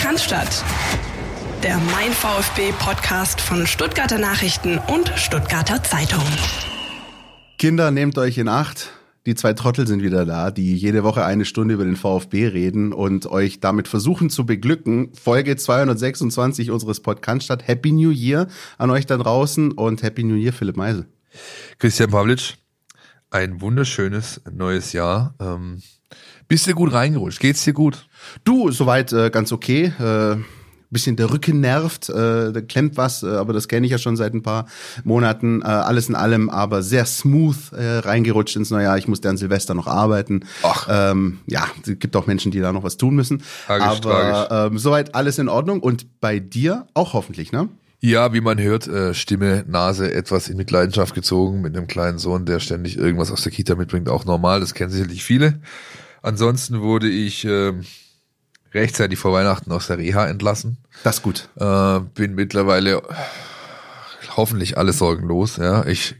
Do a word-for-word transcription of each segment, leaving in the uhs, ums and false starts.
Cannstatt. Der Mein VfB-Podcast von Stuttgarter Nachrichten und Stuttgarter Zeitung. Kinder, nehmt euch in Acht. Die zwei Trottel sind wieder da, die jede Woche eine Stunde über den VfB reden und euch damit versuchen zu beglücken. Folge zweihundertsechsundzwanzig unseres Podcast. Happy New Year an euch da draußen und Happy New Year, Philipp Meisel. Christian Pavlic, ein wunderschönes neues Jahr. Ähm, bist du gut reingerutscht? Geht's dir gut? Du, soweit äh, ganz okay. Äh, bisschen der Rücken nervt, äh, da klemmt was, äh, aber das kenne ich ja schon seit ein paar Monaten. Äh, alles in allem aber sehr smooth äh, reingerutscht ins neue Jahr. Ich musste an Silvester noch arbeiten. Ach. Ähm, ja, es gibt auch Menschen, die da noch was tun müssen. Tragisch, aber tragisch. Ähm, soweit alles in Ordnung und bei dir auch hoffentlich, ne? Ja, wie man hört, äh, Stimme, Nase etwas in Mitleidenschaft gezogen mit einem kleinen Sohn, der ständig irgendwas aus der Kita mitbringt. Auch normal, das kennen sicherlich viele. Ansonsten wurde ich äh, rechtzeitig vor Weihnachten aus der Reha entlassen. Das ist gut. Äh, bin mittlerweile hoffentlich alle Sorgen los. Ja, ich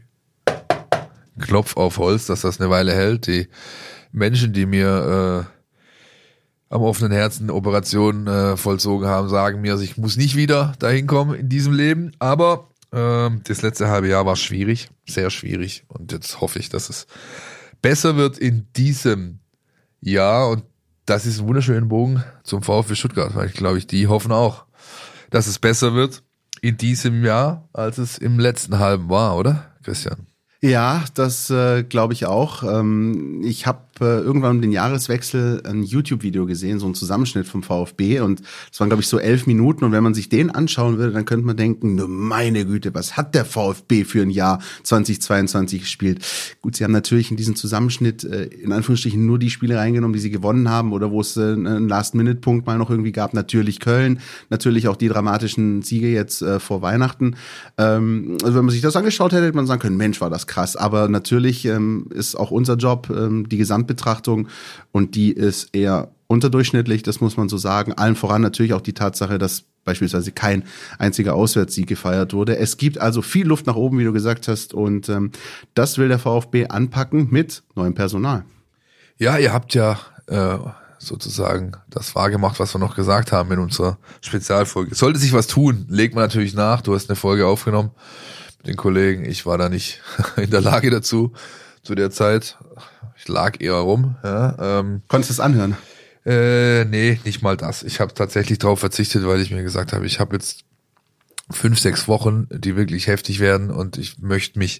klopf auf Holz, dass das eine Weile hält. Die Menschen, die mir äh, am offenen Herzen Operationen äh, vollzogen haben, sagen mir, also ich muss nicht wieder dahin kommen in diesem Leben. Aber äh, das letzte halbe Jahr war schwierig, sehr schwierig. Und jetzt hoffe ich, dass es besser wird in diesem Jahr. Und das ist ein wunderschöner Bogen zum VfB Stuttgart, weil ich glaube, ich, die hoffen auch, dass es besser wird in diesem Jahr, als es im letzten halben war, oder, Christian? Ja, das äh, glaube ich auch. Ähm, ich habe äh, irgendwann um den Jahreswechsel ein YouTube-Video gesehen, so ein Zusammenschnitt vom VfB und das waren, glaube ich, so elf Minuten und wenn man sich den anschauen würde, dann könnte man denken, ne, meine Güte, was hat der VfB für ein Jahr zweitausendzweiundzwanzig gespielt? Gut, sie haben natürlich in diesen Zusammenschnitt äh, in Anführungsstrichen nur die Spiele reingenommen, die sie gewonnen haben oder wo es äh, einen Last-Minute-Punkt mal noch irgendwie gab. Natürlich Köln, natürlich auch die dramatischen Siege jetzt äh, vor Weihnachten. Ähm, also wenn man sich das angeschaut hätte, hätte man sagen können, Mensch, war das krass. Aber natürlich ähm, ist auch unser Job ähm, die Gesamtbetrachtung und die ist eher unterdurchschnittlich, das muss man so sagen. Allen voran natürlich auch die Tatsache, dass beispielsweise kein einziger Auswärtssieg gefeiert wurde. Es gibt also viel Luft nach oben, wie du gesagt hast, und ähm, das will der VfB anpacken mit neuem Personal. Ja, ihr habt ja äh, sozusagen das wahrgemacht, was wir noch gesagt haben in unserer Spezialfolge. Sollte sich was tun, legt man natürlich nach. Du hast eine Folge aufgenommen mit den Kollegen. Ich war da nicht in der Lage dazu zu der Zeit. Ich lag eher rum. Ja, ähm, Konntest du es anhören? Äh, nee, nicht mal das. Ich habe tatsächlich darauf verzichtet, weil ich mir gesagt habe, ich habe jetzt fünf, sechs Wochen, die wirklich heftig werden und ich möchte mich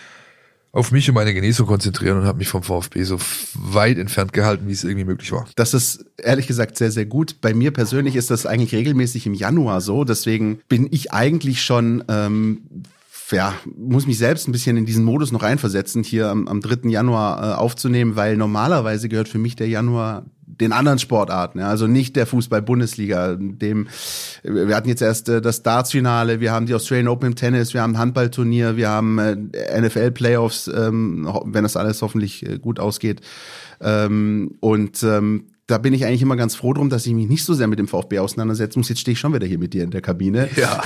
auf mich und meine Genesung konzentrieren und habe mich vom VfB so weit entfernt gehalten, wie es irgendwie möglich war. Das ist ehrlich gesagt sehr, sehr gut. Bei mir persönlich ist das eigentlich regelmäßig im Januar so. Deswegen bin ich eigentlich schon ähm, ja, muss mich selbst ein bisschen in diesen Modus noch reinversetzen, hier am, am dritten Januar äh, aufzunehmen, weil normalerweise gehört für mich der Januar den anderen Sportarten, ja, also nicht der Fußball-Bundesliga, dem, wir hatten jetzt erst äh, das Darts-Finale, wir haben die Australian Open im Tennis, wir haben ein Handballturnier, wir haben äh, N F L-Playoffs, ähm, wenn das alles hoffentlich äh, gut ausgeht, ähm, und ähm, da bin ich eigentlich immer ganz froh drum, dass ich mich nicht so sehr mit dem VfB auseinandersetzen muss. Jetzt stehe ich schon wieder hier mit dir in der Kabine. Ja.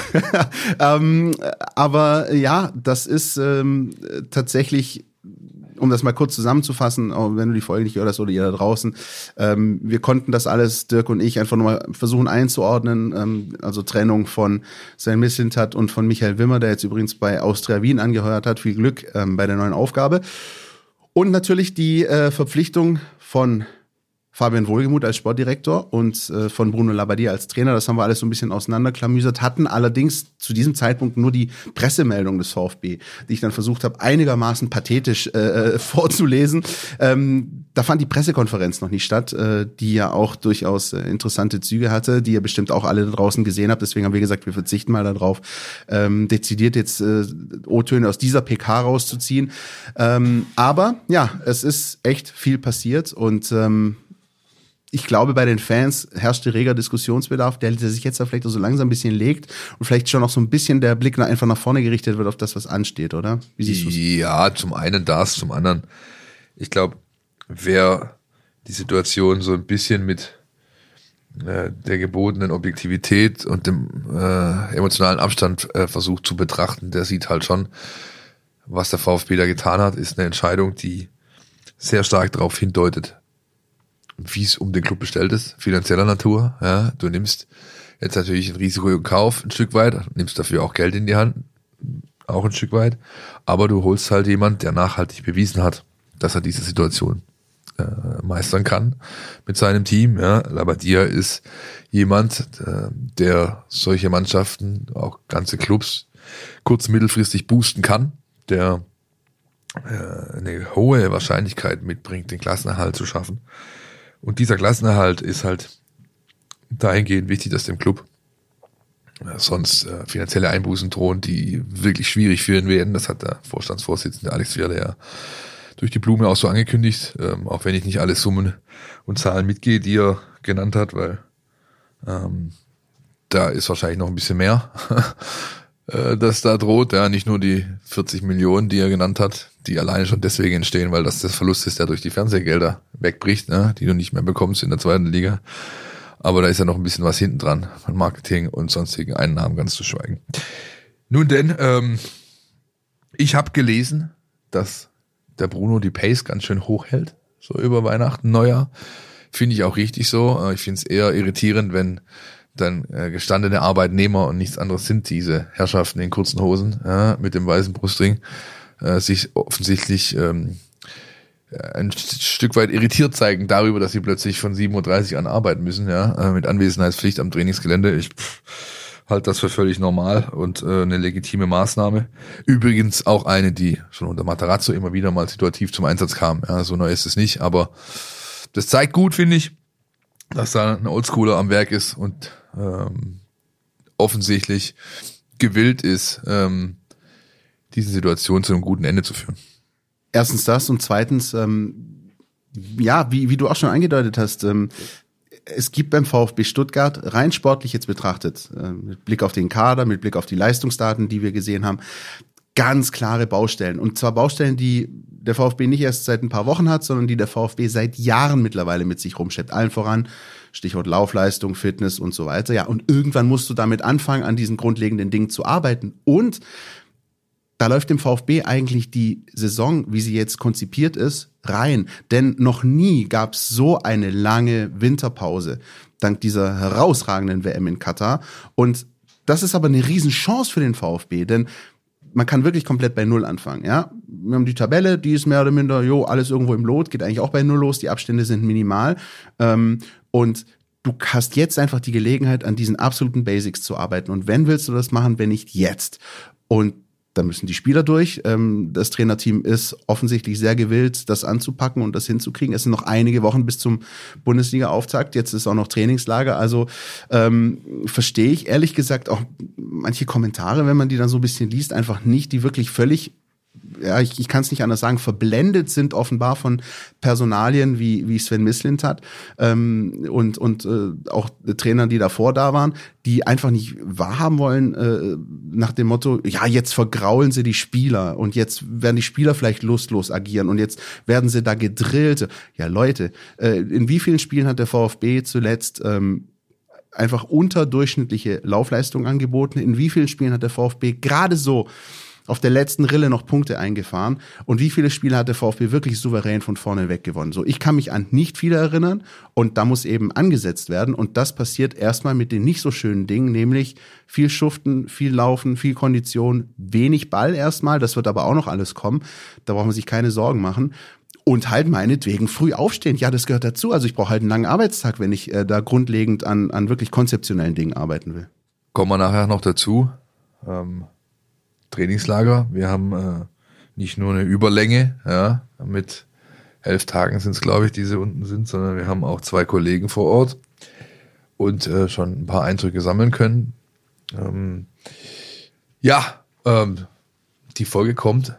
ähm, aber ja, das ist ähm, tatsächlich, um das mal kurz zusammenzufassen, auch wenn du die Folge nicht gehört hast oder ihr da draußen, ähm, wir konnten das alles, Dirk und ich, einfach nochmal versuchen einzuordnen. Ähm, also Trennung von Sven Mislintat und von Michael Wimmer, der jetzt übrigens bei Austria Wien angeheuert hat. Viel Glück ähm, bei der neuen Aufgabe. Und natürlich die äh, Verpflichtung von Fabian Wohlgemuth als Sportdirektor und äh, von Bruno Labbadia als Trainer. Das haben wir alles so ein bisschen auseinanderklamüsert, hatten allerdings zu diesem Zeitpunkt nur die Pressemeldung des VfB, die ich dann versucht habe, einigermaßen pathetisch äh, vorzulesen. Ähm, da fand die Pressekonferenz noch nicht statt, äh, die ja auch durchaus äh, interessante Züge hatte, die ihr bestimmt auch alle da draußen gesehen habt. Deswegen haben wir gesagt, wir verzichten mal darauf, ähm, dezidiert jetzt äh, O-Töne aus dieser P K rauszuziehen. Ähm, aber ja, es ist echt viel passiert und ähm, ich glaube, bei den Fans herrschte reger Diskussionsbedarf, der sich jetzt da vielleicht so langsam ein bisschen legt und vielleicht schon noch so ein bisschen der Blick nach, einfach nach vorne gerichtet wird auf das, was ansteht, oder? Wie siehst du es? Ja, zum einen das, zum anderen, ich glaube, wer die Situation so ein bisschen mit äh, der gebotenen Objektivität und dem äh, emotionalen Abstand äh, versucht zu betrachten, der sieht halt schon, was der VfB da getan hat, ist eine Entscheidung, die sehr stark darauf hindeutet, wie es um den Club bestellt ist, finanzieller Natur. Ja, du nimmst jetzt natürlich ein Risiko in Kauf ein Stück weit, nimmst dafür auch Geld in die Hand, auch ein Stück weit, aber du holst halt jemand, der nachhaltig bewiesen hat, dass er diese Situation äh, meistern kann mit seinem Team. Ja, Labbadia ist jemand, äh, der solche Mannschaften, auch ganze Clubs, kurz- mittelfristig boosten kann, der äh, eine hohe Wahrscheinlichkeit mitbringt, den Klassenerhalt zu schaffen. Und dieser Klassenerhalt ist halt dahingehend wichtig, dass dem Club äh, sonst äh, finanzielle Einbußen drohen, die wirklich schwierig für ihn werden. Das hat der Vorstandsvorsitzende Alex Wierle ja durch die Blume auch so angekündigt, ähm, auch wenn ich nicht alle Summen und Zahlen mitgehe, die er genannt hat, weil ähm, da ist wahrscheinlich noch ein bisschen mehr, äh, das da droht. Ja, nicht nur die vierzig Millionen, die er genannt hat, die alleine schon deswegen entstehen, weil das der Verlust ist, der durch die Fernsehgelder wegbricht, ne, die du nicht mehr bekommst in der zweiten Liga. Aber da ist ja noch ein bisschen was hinten dran, von Marketing und sonstigen Einnahmen ganz zu schweigen. Nun denn, ähm, ich habe gelesen, dass der Bruno die Pace ganz schön hoch hält, so über Weihnachten, Neujahr. Finde ich auch richtig so. Ich finde es eher irritierend, wenn dann äh, gestandene Arbeitnehmer und nichts anderes sind diese Herrschaften in kurzen Hosen, ja, mit dem weißen Brustring, äh, sich offensichtlich ähm, ein Stück weit irritiert zeigen darüber, dass sie plötzlich von sieben Uhr dreißig an arbeiten müssen, ja, mit Anwesenheitspflicht am Trainingsgelände. Ich halte das für völlig normal und äh, eine legitime Maßnahme. Übrigens auch eine, die schon unter Matarazzo immer wieder mal situativ zum Einsatz kam. Ja, so neu ist es nicht, aber das zeigt gut, finde ich, dass da ein Oldschooler am Werk ist und ähm, offensichtlich gewillt ist, ähm, diese Situation zu einem guten Ende zu führen. Erstens das und zweitens, ähm, ja, wie, wie du auch schon angedeutet hast, ähm, es gibt beim VfB Stuttgart, rein sportlich jetzt betrachtet, äh, mit Blick auf den Kader, mit Blick auf die Leistungsdaten, die wir gesehen haben, ganz klare Baustellen. Und zwar Baustellen, die der VfB nicht erst seit ein paar Wochen hat, sondern die der VfB seit Jahren mittlerweile mit sich rumschleppt. Allen voran, Stichwort Laufleistung, Fitness und so weiter. Ja, und irgendwann musst du damit anfangen, an diesen grundlegenden Dingen zu arbeiten. Und da läuft dem VfB eigentlich die Saison, wie sie jetzt konzipiert ist, rein. Denn noch nie gab es so eine lange Winterpause, dank dieser herausragenden W M in Katar. Und das ist aber eine Riesenchance für den VfB, denn man kann wirklich komplett bei Null anfangen. Ja, wir haben die Tabelle, die ist mehr oder minder, jo, alles irgendwo im Lot, geht eigentlich auch bei Null los, die Abstände sind minimal. Ähm, und du hast jetzt einfach die Gelegenheit, an diesen absoluten Basics zu arbeiten. Und wenn willst du das machen, wenn nicht jetzt? Und da müssen die Spieler durch. Das Trainerteam ist offensichtlich sehr gewillt, das anzupacken und das hinzukriegen. Es sind noch einige Wochen bis zum Bundesliga-Auftakt. Jetzt ist auch noch Trainingslager. Also ähm, verstehe ich ehrlich gesagt auch manche Kommentare, wenn man die dann so ein bisschen liest, einfach nicht, die wirklich völlig, ja, ich, ich kann es nicht anders sagen, verblendet sind offenbar von Personalien wie wie Sven Mislintat ähm, und und äh, auch Trainern, die davor da waren, die einfach nicht wahrhaben wollen äh, nach dem Motto, ja, jetzt vergraulen sie die Spieler und jetzt werden die Spieler vielleicht lustlos agieren und jetzt werden sie da gedrillt. Ja, Leute, äh, in wie vielen Spielen hat der VfB zuletzt ähm, einfach unterdurchschnittliche Laufleistung angeboten? In wie vielen Spielen hat der VfB gerade so auf der letzten Rille noch Punkte eingefahren? Und wie viele Spiele hat der VfB wirklich souverän von vorne weg gewonnen? So, ich kann mich an nicht viele erinnern und da muss eben angesetzt werden und das passiert erstmal mit den nicht so schönen Dingen, nämlich viel Schuften, viel Laufen, viel Kondition, wenig Ball erstmal, das wird aber auch noch alles kommen, da braucht man sich keine Sorgen machen. Und halt meinetwegen früh aufstehen, ja, das gehört dazu. Also ich brauche halt einen langen Arbeitstag, wenn ich äh, da grundlegend an, an wirklich konzeptionellen Dingen arbeiten will. Kommen wir nachher noch dazu. Ähm Trainingslager. Wir haben äh, nicht nur eine Überlänge, ja, mit elf Tagen sind es, glaube ich, die sie unten sind, sondern wir haben auch zwei Kollegen vor Ort und äh, schon ein paar Eindrücke sammeln können. Ähm, ja, ähm, die Folge kommt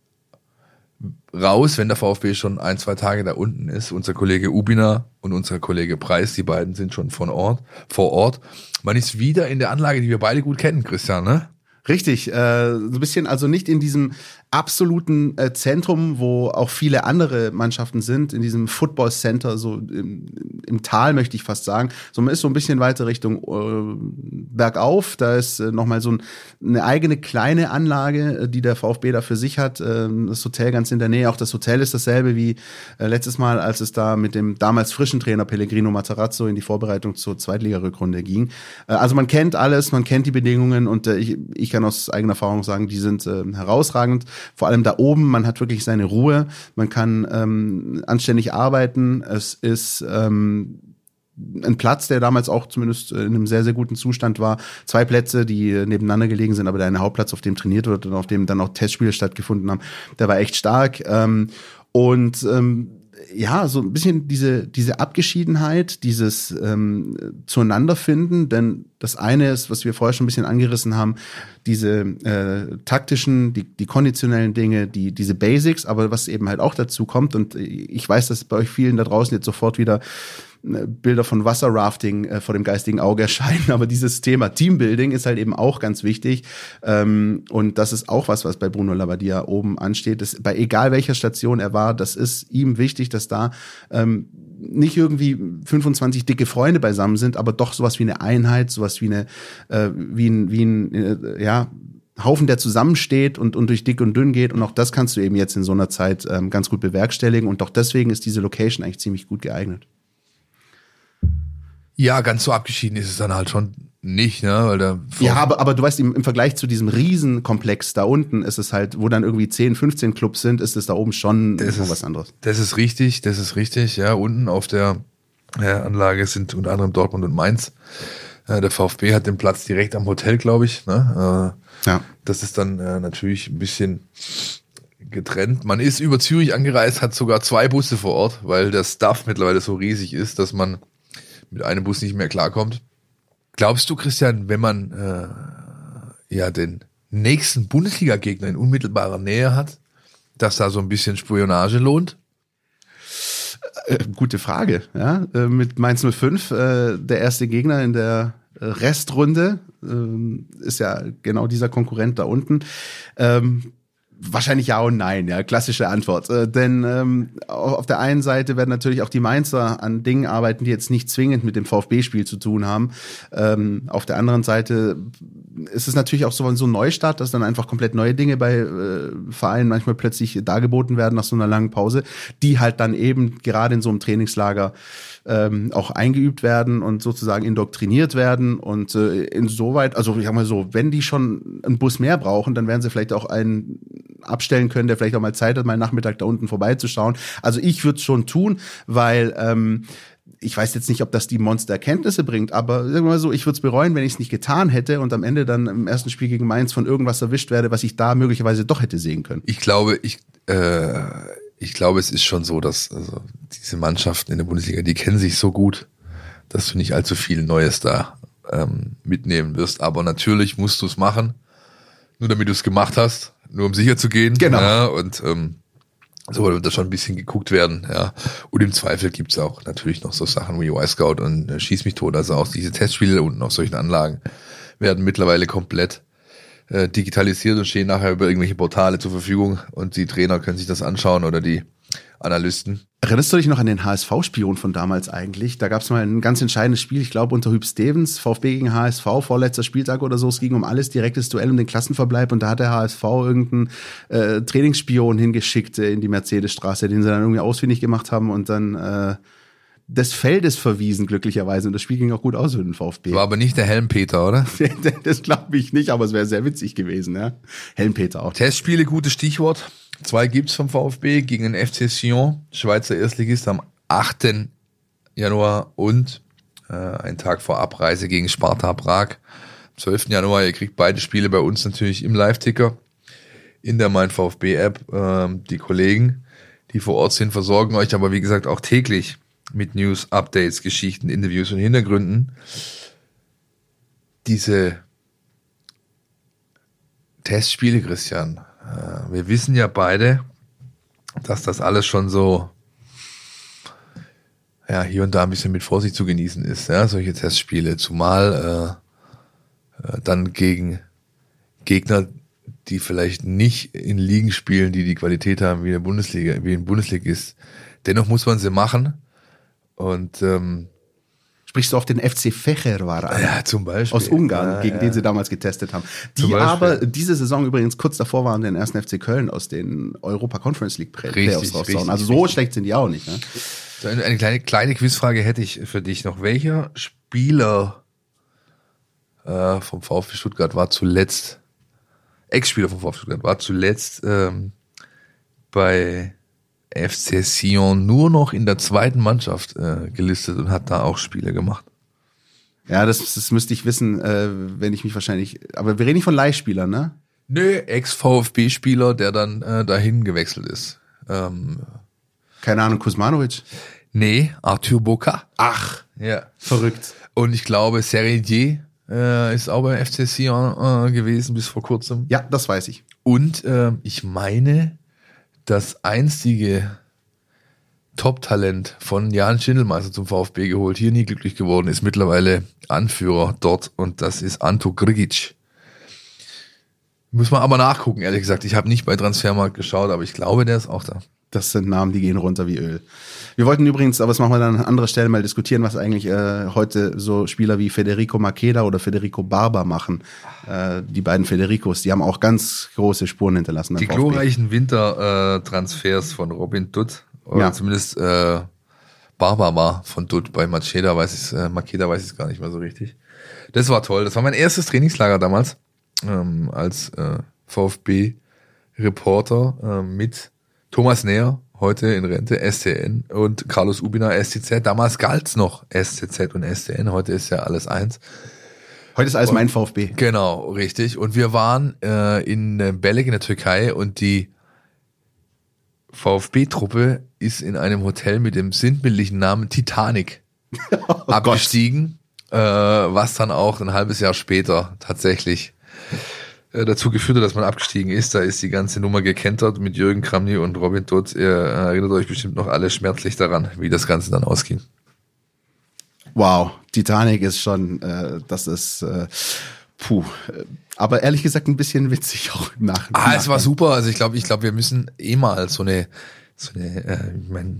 raus, wenn der VfB schon ein, zwei Tage da unten ist. Unser Kollege Ubina und unser Kollege Preis, die beiden sind schon von Ort, vor Ort. Man ist wieder in der Anlage, die wir beide gut kennen, Christian, ne? Richtig, äh, so ein bisschen, also nicht in diesem absoluten äh, Zentrum, wo auch viele andere Mannschaften sind, in diesem Football Center, so im, im Tal möchte ich fast sagen. So, man ist so ein bisschen weiter Richtung äh, bergauf, da ist äh, nochmal so ein, eine eigene kleine Anlage, äh, die der VfB da für sich hat, äh, das Hotel ganz in der Nähe, auch das Hotel ist dasselbe wie äh, letztes Mal, als es da mit dem damals frischen Trainer Pellegrino Matarazzo in die Vorbereitung zur Zweitligarückrunde ging. Äh, also man kennt alles, man kennt die Bedingungen und äh, ich, ich kann aus eigener Erfahrung sagen, die sind äh, herausragend. Vor allem da oben, man hat wirklich seine Ruhe, man kann ähm, anständig arbeiten. Es ist ähm, ein Platz, der damals auch zumindest in einem sehr, sehr guten Zustand war. Zwei Plätze, die nebeneinander gelegen sind, aber der eine Hauptplatz, auf dem trainiert wird und auf dem dann auch Testspiele stattgefunden haben, der war echt stark. Ähm, und ähm, ja, so ein bisschen diese diese Abgeschiedenheit, dieses ähm, Zueinanderfinden, denn das eine ist, was wir vorher schon ein bisschen angerissen haben, diese äh, taktischen, die die konditionellen Dinge, die diese Basics, aber was eben halt auch dazu kommt und ich weiß, dass bei euch vielen da draußen jetzt sofort wieder Bilder von Wasserrafting äh, vor dem geistigen Auge erscheinen, aber dieses Thema Teambuilding ist halt eben auch ganz wichtig ähm, und das ist auch was, was bei Bruno Labbadia oben ansteht. Das, bei egal welcher Station er war, das ist ihm wichtig, dass da ähm, nicht irgendwie fünfundzwanzig dicke Freunde beisammen sind, aber doch sowas wie eine Einheit, sowas wie eine äh, wie ein wie ein äh, ja Haufen, der zusammensteht und, und durch dick und dünn geht und auch das kannst du eben jetzt in so einer Zeit ähm, ganz gut bewerkstelligen und doch deswegen ist diese Location eigentlich ziemlich gut geeignet. Ja, ganz so abgeschieden ist es dann halt schon nicht, ne, weil der Ja, aber, aber du weißt, im, im Vergleich zu diesem Riesenkomplex da unten ist es halt, wo dann irgendwie zehn, fünfzehn Clubs sind, ist es da oben schon das ist, was anderes. Das ist richtig, das ist richtig, ja, unten auf der ja, Anlage sind unter anderem Dortmund und Mainz. Ja, der VfB hat den Platz direkt am Hotel, glaube ich, ne, äh, ja. Das ist dann äh, natürlich ein bisschen getrennt. Man ist über Zürich angereist, hat sogar zwei Busse vor Ort, weil der Staff mittlerweile so riesig ist, dass man mit einem Bus nicht mehr klarkommt. Glaubst du, Christian, wenn man äh, ja den nächsten Bundesliga-Gegner in unmittelbarer Nähe hat, dass da so ein bisschen Spionage lohnt? Äh, gute Frage. Ja, äh, mit Mainz null fünf, äh, der erste Gegner in der Restrunde, äh, ist ja genau dieser Konkurrent da unten. Ähm, Wahrscheinlich ja und nein, ja, klassische Antwort. Äh, denn ähm, auf der einen Seite werden natürlich auch die Mainzer an Dingen arbeiten, die jetzt nicht zwingend mit dem VfB-Spiel zu tun haben. Ähm, auf der anderen Seite ist es natürlich auch so, so ein Neustart, dass dann einfach komplett neue Dinge bei äh, Vereinen manchmal plötzlich dargeboten werden nach so einer langen Pause, die halt dann eben gerade in so einem Trainingslager ähm, auch eingeübt werden und sozusagen indoktriniert werden. Und äh, insoweit, also ich sag mal so, wenn die schon einen Bus mehr brauchen, dann werden sie vielleicht auch einen abstellen können, der vielleicht auch mal Zeit hat, mal Nachmittag da unten vorbeizuschauen. Also ich würde es schon tun, weil ähm, ich weiß jetzt nicht, ob das die Monstererkenntnisse bringt, aber sagen wir mal so, ich würde es bereuen, wenn ich es nicht getan hätte und am Ende dann im ersten Spiel gegen Mainz von irgendwas erwischt werde, was ich da möglicherweise doch hätte sehen können. Ich glaube, ich äh, ich glaube, es ist schon so, dass also diese Mannschaften in der Bundesliga, die kennen sich so gut, dass du nicht allzu viel Neues da ähm, mitnehmen wirst. Aber natürlich musst du es machen, nur damit du es gemacht hast, nur um sicher zu gehen. Genau. Ja, und ähm, so wird da schon ein bisschen geguckt werden. Ja. Und im Zweifel gibt's auch natürlich noch so Sachen wie Y-Scout und äh, Schieß mich tot. Also auch diese Testspiele unten auf solchen Anlagen werden mittlerweile komplett äh, digitalisiert und stehen nachher über irgendwelche Portale zur Verfügung und die Trainer können sich das anschauen oder die Analysten. Erinnerst du dich noch an den H S V-Spion von damals eigentlich? Da gab es mal ein ganz entscheidendes Spiel, ich glaube unter Hüb Stevens, VfB gegen H S V, vorletzter Spieltag oder so. Es ging um alles, direktes Duell um den Klassenverbleib und da hat der H S V irgendeinen äh, Trainingsspion hingeschickt äh, in die Mercedesstraße, den sie dann irgendwie ausfindig gemacht haben und dann äh, des Feldes verwiesen, glücklicherweise. Und das Spiel ging auch gut aus für den VfB. War aber nicht der Helmpeter, oder? Das glaube ich nicht, aber es wäre sehr witzig gewesen, ja. Helmpeter auch. Testspiele, gutes Stichwort. Zwei gibt's vom VfB gegen den F C Sion, Schweizer Erstligist, am achten Januar und äh, einen Tag vor Abreise gegen Sparta Prag, am zwölften Januar. Ihr kriegt beide Spiele bei uns natürlich im Live-Ticker, in der Mein VfB-App. Ähm, die Kollegen, die vor Ort sind, versorgen euch aber wie gesagt auch täglich mit News, Updates, Geschichten, Interviews und Hintergründen. Diese Testspiele, Christian, wir wissen ja beide, dass das alles schon so ja hier und da ein bisschen mit Vorsicht zu genießen ist, ja, solche Testspiele, zumal äh, dann gegen Gegner, die vielleicht nicht in Ligen spielen, die die Qualität haben wie in der Bundesliga, wie ein Bundesligist. Dennoch muss man sie machen. Und ähm, Sprichst du auf den F C Fehervar an? Ja, zum Beispiel. Aus Ungarn, ja, gegen ja. den sie damals getestet haben. Zum Die Beispiel. aber diese Saison übrigens kurz davor waren, den ersten F C Köln aus den Europa Conference League Play- Playoffs Richtig, rauszuhauen. richtig, Also so richtig. schlecht sind die auch nicht. Ne? So, eine, eine kleine, kleine Quizfrage hätte ich für dich noch. Welcher Spieler äh, vom VfB Stuttgart war zuletzt, Ex-Spieler vom VfB Stuttgart, war zuletzt ähm, bei F C Sion nur noch in der zweiten Mannschaft äh, gelistet und hat da auch Spiele gemacht? Ja, das, das müsste ich wissen, äh, wenn ich mich wahrscheinlich. Aber wir reden nicht von Leihspielern, ne? Nö, Ex-VfB-Spieler, der dann äh, dahin gewechselt ist. Ähm, Keine Ahnung, Kuzmanovic? nee, Arthur Boca. Ach, Ja. verrückt. Und ich glaube, Seredier äh, ist auch beim F C Sion äh, gewesen bis vor kurzem. Ja, das weiß ich. Und äh, ich meine, das einstige Top-Talent von Jan Schindelmeister zum VfB geholt, hier nie glücklich geworden, ist mittlerweile Anführer dort und das ist Anto Grigic. Muss man aber nachgucken, ehrlich gesagt. Ich habe nicht bei Transfermarkt geschaut, aber ich glaube, der ist auch da. Das sind Namen, die gehen runter wie Öl. Wir wollten übrigens, aber das machen wir dann an anderer Stelle mal diskutieren, was eigentlich äh, heute so Spieler wie Federico Makeda oder Federico Barber machen. Äh, die beiden Federicos, die haben auch ganz große Spuren hinterlassen. beim Die VfB. glorreichen Wintertransfers von Robin Dutt, oder Ja. zumindest äh, Barber war von Dutt, bei Makeda weiß ich äh, Makeda weiß ich es gar nicht mehr so richtig. Das war toll. Das war mein erstes Trainingslager damals ähm, als äh, VfB-Reporter äh, mit Thomas Näher, heute in Rente, S C N, und Carlos Ubina, S C Z. Damals galt's noch S C Z und S C N, heute ist ja alles eins. Heute ist alles mein VfB. Genau, richtig. Und wir waren äh, in äh, Belek in der Türkei und die VfB-Truppe ist in einem Hotel mit dem sinnbildlichen Namen Titanic abgestiegen, äh, was dann auch ein halbes Jahr später tatsächlich äh, dazu geführt hat, dass man abgestiegen ist. Da ist die ganze Nummer gekentert mit Jürgen Kramny und Robin Dutt. Ihr erinnert euch bestimmt noch alle schmerzlich daran, wie das Ganze dann ausging. Wow, Titanic ist schon, äh, das ist, äh, puh. Aber ehrlich gesagt ein bisschen witzig auch im Nach- Ah, es war Nachhinein. super. Also ich glaube, ich glaube, wir müssen eh mal so eine, so eine, äh, ich meine,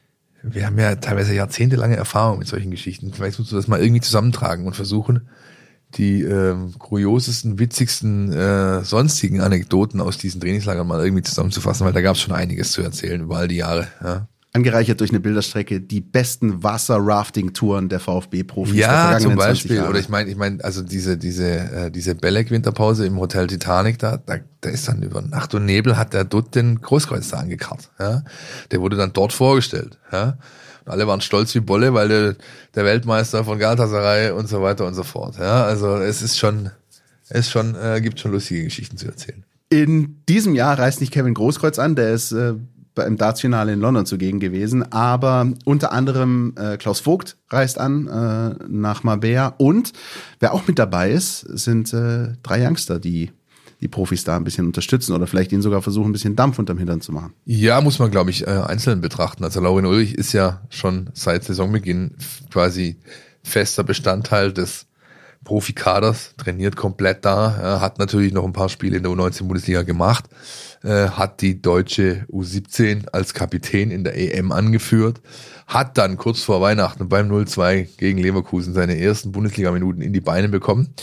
wir haben ja teilweise jahrzehntelange Erfahrung mit solchen Geschichten. Vielleicht musst du das mal irgendwie zusammentragen und versuchen, die ähm, kuriosesten, witzigsten, äh, sonstigen Anekdoten aus diesen Trainingslagern mal irgendwie zusammenzufassen, weil da gab es schon einiges zu erzählen über all die Jahre. Ja. Angereichert durch eine Bilderstrecke, die besten Wasser-Rafting-Touren der VfB-Profis der Ja, vergangenen zum zwanzig Beispiel. Jahre. Oder ich meine, ich meine, also diese, diese, äh, diese Belek-Winterpause im Hotel Titanic, da, da, da ist dann über Nacht und Nebel hat der Dutt den Großkreuz da angekarrt. Ja? Der wurde dann dort vorgestellt. Ja? Und alle waren stolz wie Bolle, weil der, der Weltmeister von Galatasaray und so weiter und so fort. Ja? Also es ist schon, es schon, äh, gibt schon lustige Geschichten zu erzählen. In diesem Jahr reist nicht Kevin Großkreuz an, der ist äh, beim Darts-Finale in London zugegen gewesen, aber unter anderem äh, Klaus Vogt reist an äh, nach Marbella und wer auch mit dabei ist, sind äh, drei Youngster, die die Profis da ein bisschen unterstützen oder vielleicht ihnen sogar versuchen, ein bisschen Dampf unterm Hintern zu machen. Ja, muss man, glaube ich, äh, einzeln betrachten. Also Laurin Ulrich ist ja schon seit Saisonbeginn quasi fester Bestandteil des Profikaders, trainiert komplett da, ja, hat natürlich noch ein paar Spiele in der U neunzehn Bundesliga gemacht, äh, hat die deutsche U siebzehn als Kapitän in der E M angeführt, hat dann kurz vor Weihnachten beim null zwei gegen Leverkusen seine ersten Bundesliga-Minuten in die Beine bekommen.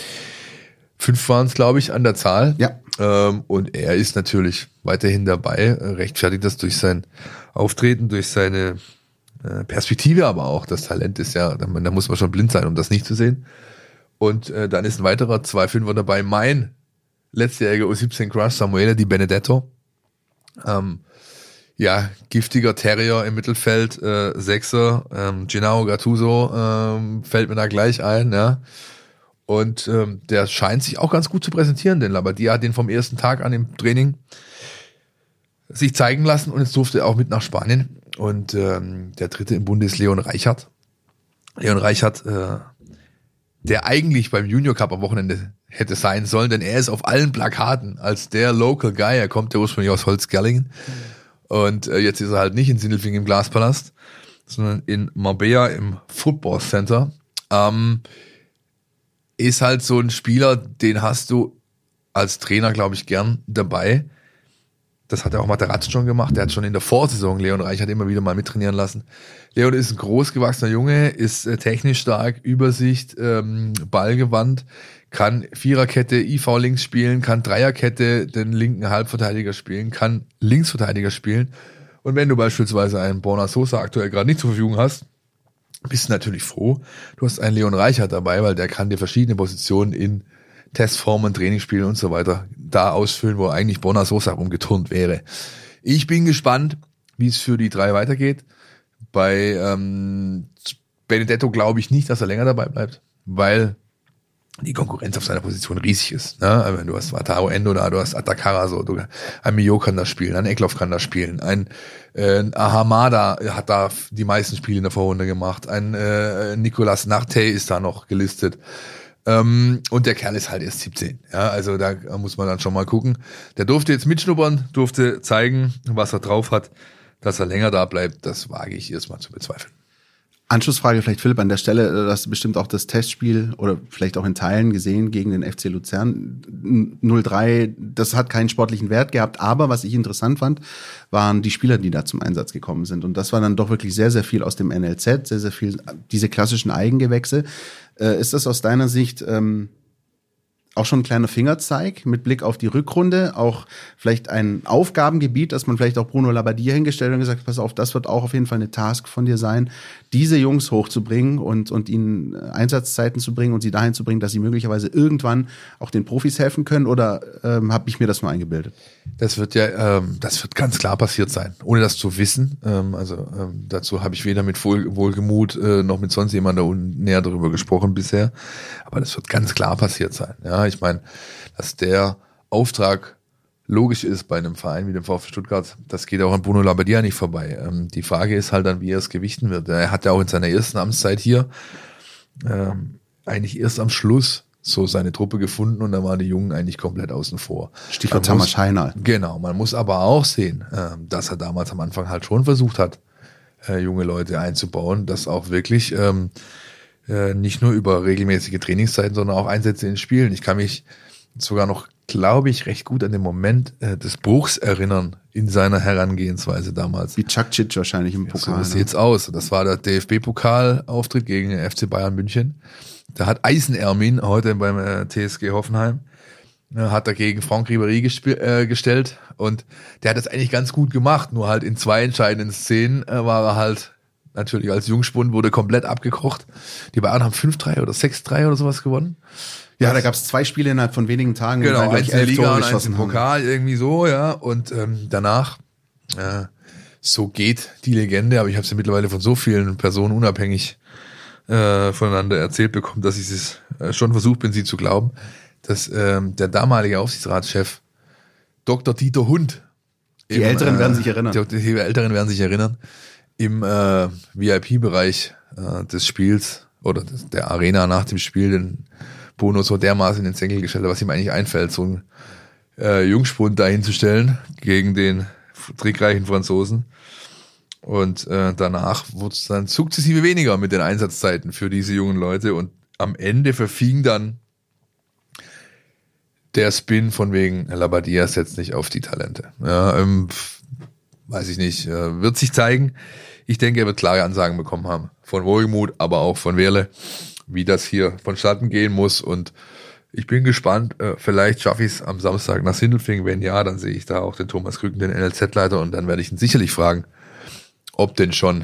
Fünf waren es, glaube ich, an der Zahl. Ja. Ähm, und er ist natürlich weiterhin dabei, rechtfertigt das durch sein Auftreten, durch seine äh, Perspektive, aber auch das Talent ist ja, da, da muss man schon blind sein, um das nicht zu sehen. Und äh, dann ist ein weiterer zwei Fünfer dabei, mein letztjähriger U siebzehn Crush, Samuele Di Benedetto. Ähm, ja, giftiger Terrier im Mittelfeld, äh, Sechser, ähm, Gennaro Gattuso ähm, fällt mir da gleich ein, ja. Und ähm, der scheint sich auch ganz gut zu präsentieren, denn Labbadia hat den vom ersten Tag an im Training sich zeigen lassen und jetzt durfte er auch mit nach Spanien. Und ähm, der dritte im Bunde ist Leon Reichert. Leon Reichert, äh, der eigentlich beim Junior Cup am Wochenende hätte sein sollen, denn er ist auf allen Plakaten als der Local Guy. Er kommt ja ursprünglich aus Holzgerlingen. Und äh, jetzt ist er halt nicht in Sindelfingen im Glaspalast, sondern in Marbella im Football Center. Ähm, ist halt so ein Spieler, den hast du als Trainer, glaube ich, gern dabei. Das hat er auch Materazzo schon gemacht. Der hat schon in der Vorsaison Leon Reichert immer wieder mal mittrainieren lassen. Leon ist ein großgewachsener Junge, ist äh, technisch stark, Übersicht, ähm, ballgewandt, kann Viererkette I V links spielen, kann Dreierkette den linken Halbverteidiger spielen, kann Linksverteidiger spielen. Und wenn du beispielsweise einen Borna Sosa aktuell gerade nicht zur Verfügung hast, bist du natürlich froh. Du hast einen Leon Reichert dabei, weil der kann dir verschiedene Positionen in Testformen, Trainingsspielen und so weiter da ausfüllen, wo eigentlich Borna Sosa rumgeturnt wäre. Ich bin gespannt, wie es für die drei weitergeht. Bei ähm, Benedetto glaube ich nicht, dass er länger dabei bleibt, weil die Konkurrenz auf seiner Position riesig ist. Ne? Du hast Wataru Endo da, du hast Atakara, so, du, ein Mio kann da spielen, ein Eklov kann da spielen, ein äh, Ahamada hat da die meisten Spiele in der Vorrunde gemacht, ein äh, Nicolas Nartey ist da noch gelistet. Ähm, und der Kerl ist halt erst siebzehn. Ja, also da muss man dann schon mal gucken. Der durfte jetzt mitschnuppern, durfte zeigen, was er drauf hat. Dass er länger da bleibt, das wage ich erstmal zu bezweifeln. Anschlussfrage vielleicht, Philipp, an der Stelle, du hast bestimmt auch das Testspiel oder vielleicht auch in Teilen gesehen gegen den F C Luzern. null drei, das hat keinen sportlichen Wert gehabt, aber was ich interessant fand, waren die Spieler, die da zum Einsatz gekommen sind. Und das war dann doch wirklich sehr, sehr viel aus dem N L Z, sehr, sehr viel diese klassischen Eigengewächse. Äh, ist das aus deiner Sicht ähm, auch schon ein kleiner Fingerzeig mit Blick auf die Rückrunde, auch vielleicht ein Aufgabengebiet, dass man vielleicht auch Bruno Labbadia hingestellt und gesagt, pass auf, das wird auch auf jeden Fall eine Task von dir sein, diese Jungs hochzubringen und und ihnen Einsatzzeiten zu bringen und sie dahin zu bringen, dass sie möglicherweise irgendwann auch den Profis helfen können, oder ähm, habe ich mir das nur eingebildet? Das wird ja, ähm, das wird ganz klar passiert sein, ohne das zu wissen. Ähm, also ähm, dazu habe ich weder mit Wohl, Wohlgemut äh, noch mit sonst jemandem näher darüber gesprochen bisher. Aber das wird ganz klar passiert sein. Ja, ich meine, dass der Auftrag logisch ist bei einem Verein wie dem VfB Stuttgart, das geht auch an Bruno Labbadia nicht vorbei. Ähm, die Frage ist halt dann, wie er es gewichten wird. Er hat ja auch in seiner ersten Amtszeit hier ähm, eigentlich erst am Schluss so seine Truppe gefunden und da waren die Jungen eigentlich komplett außen vor. Stichwort Tamas Scheinal. Genau, man muss aber auch sehen, äh, dass er damals am Anfang halt schon versucht hat, äh, junge Leute einzubauen, das auch wirklich ähm, äh, nicht nur über regelmäßige Trainingszeiten, sondern auch Einsätze in Spielen. Ich kann mich sogar noch, glaube ich, recht gut an den Moment äh, des Bruchs erinnern in seiner Herangehensweise damals. Wie Čakčić wahrscheinlich im Pokal. Ja, so sieht's aus. Das war der D F B-Pokal-Auftritt gegen den F C Bayern München. Da hat Eisenermin heute beim äh, T S G Hoffenheim, äh, hat er gegen Franck Ribéry gesp- äh, gestellt und der hat das eigentlich ganz gut gemacht, nur halt in zwei entscheidenden Szenen äh, war er halt natürlich als Jungspund, wurde komplett abgekocht. Die Bayern haben fünf drei oder sechs drei oder sowas gewonnen. Ja, da gab es zwei Spiele innerhalb von wenigen Tagen. Genau, eins in der Liga und eins im Pokal, irgendwie so, ja. Und ähm, danach, äh, so geht die Legende, aber ich habe sie mittlerweile von so vielen Personen unabhängig äh, voneinander erzählt bekommen, dass ich es äh, schon versucht bin, sie zu glauben, dass ähm, der damalige Aufsichtsratschef Doktor Dieter Hund, die im, Älteren äh, werden sich erinnern. Die, die Älteren werden sich erinnern, im äh, V I P-Bereich äh, des Spiels oder des, der Arena nach dem Spiel den Bono so dermaßen in den Senkel gestellt hat, was ihm eigentlich einfällt, so einen äh, Jungspund dahin zu stellen gegen den trickreichen Franzosen. Und äh, danach wurde es dann sukzessive weniger mit den Einsatzzeiten für diese jungen Leute und am Ende verfing dann der Spin von wegen Labbadia setzt nicht auf die Talente. Ja, ähm, weiß ich nicht, äh, wird sich zeigen. Ich denke, er wird klare Ansagen bekommen haben von Wohlgemuth, aber auch von Wehrle, wie das hier vonstatten gehen muss. Und ich bin gespannt, äh, vielleicht schaffe ich es am Samstag nach Sindelfingen. Wenn ja, dann sehe ich da auch den Thomas Krücken, den N L Z-Leiter, und dann werde ich ihn sicherlich fragen, ob denn schon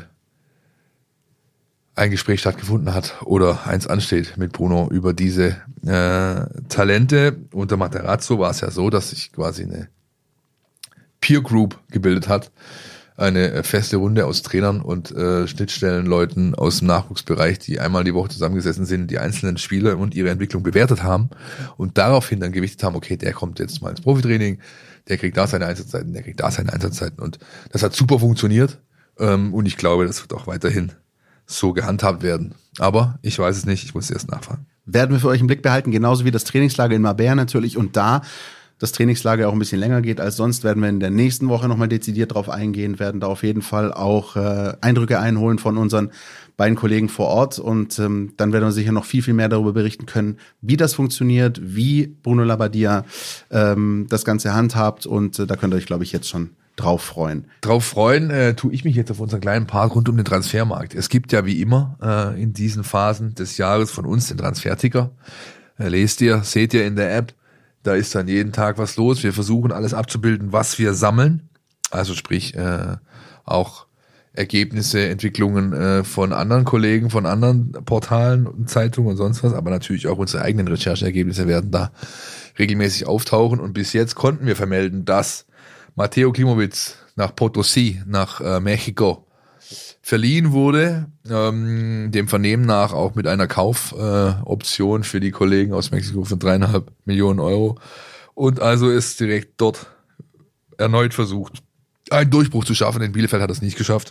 ein Gespräch stattgefunden hat oder eins ansteht mit Bruno über diese äh, Talente. Unter Materazzo war es ja so, dass sich quasi eine Peer Group gebildet hat, eine feste Runde aus Trainern und äh, Schnittstellenleuten aus dem Nachwuchsbereich, die einmal die Woche zusammengesessen sind, die einzelnen Spieler und ihre Entwicklung bewertet haben und daraufhin dann gewichtet haben, okay, der kommt jetzt mal ins Profitraining, der kriegt da seine Einsatzzeiten, der kriegt da seine Einsatzzeiten, und das hat super funktioniert, ähm, und ich glaube, das wird auch weiterhin so gehandhabt werden. Aber ich weiß es nicht, ich muss erst nachfragen. Werden wir für euch im Blick behalten, genauso wie das Trainingslager in Marbella natürlich, und da das Trainingslager auch ein bisschen länger geht als sonst, werden wir in der nächsten Woche nochmal dezidiert drauf eingehen, werden da auf jeden Fall auch äh, Eindrücke einholen von unseren beiden Kollegen vor Ort und ähm, dann werden wir sicher noch viel, viel mehr darüber berichten können, wie das funktioniert, wie Bruno Labbadia ähm, das Ganze handhabt und äh, da könnt ihr euch, glaube ich, jetzt schon drauf freuen. Drauf freuen äh, tue ich mich jetzt auf unseren kleinen Part rund um den Transfermarkt. Es gibt ja wie immer äh, in diesen Phasen des Jahres von uns den Transferticker. Äh, lest ihr, seht ihr in der App, da ist dann jeden Tag was los. Wir versuchen alles abzubilden, was wir sammeln. Also sprich äh, auch Ergebnisse, Entwicklungen äh, von anderen Kollegen, von anderen Portalen und Zeitungen und sonst was. Aber natürlich auch unsere eigenen Rechercheergebnisse werden da regelmäßig auftauchen. Und bis jetzt konnten wir vermelden, dass Mateo Klimowitz nach Potosí, nach äh, Mexiko, verliehen wurde, ähm, dem Vernehmen nach auch mit einer Kaufoption äh, für die Kollegen aus Mexiko von dreieinhalb Millionen Euro. Und also ist direkt dort erneut versucht, einen Durchbruch zu schaffen. In Bielefeld hat er es nicht geschafft.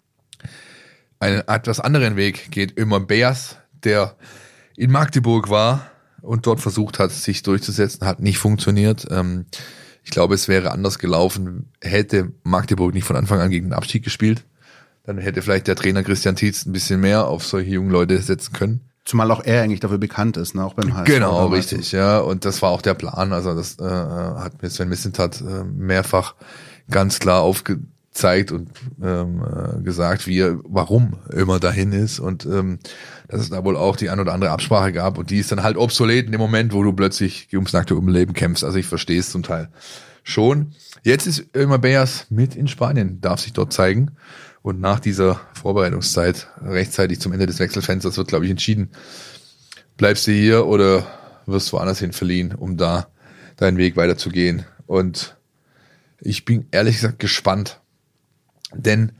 Einen etwas anderen Weg geht Ömer Beas, der in Magdeburg war und dort versucht hat, sich durchzusetzen, hat nicht funktioniert. Ähm, Ich glaube, es wäre anders gelaufen, hätte Magdeburg nicht von Anfang an gegen den Abstieg gespielt. Dann hätte vielleicht der Trainer Christian Tietz ein bisschen mehr auf solche jungen Leute setzen können. Zumal auch er eigentlich dafür bekannt ist, ne? Auch beim H S V. Genau, richtig, ja. Und das war auch der Plan. Also das äh, hat mir Sven Mislintat äh, mehrfach ganz klar aufgezeigt und ähm, äh, gesagt, wie er, warum immer dahin ist. Und ähm, dass es da wohl auch die ein oder andere Absprache gab. Und die ist dann halt obsolet in dem Moment, wo du plötzlich ums nackte Überleben kämpfst. Also ich verstehe es zum Teil schon. Jetzt ist Ömer Beas mit in Spanien, darf sich dort zeigen. Und nach dieser Vorbereitungszeit, rechtzeitig zum Ende des Wechselfensters, wird, glaube ich, entschieden, bleibst du hier oder wirst woanders hin verliehen, um da deinen Weg weiterzugehen. Und ich bin ehrlich gesagt gespannt, denn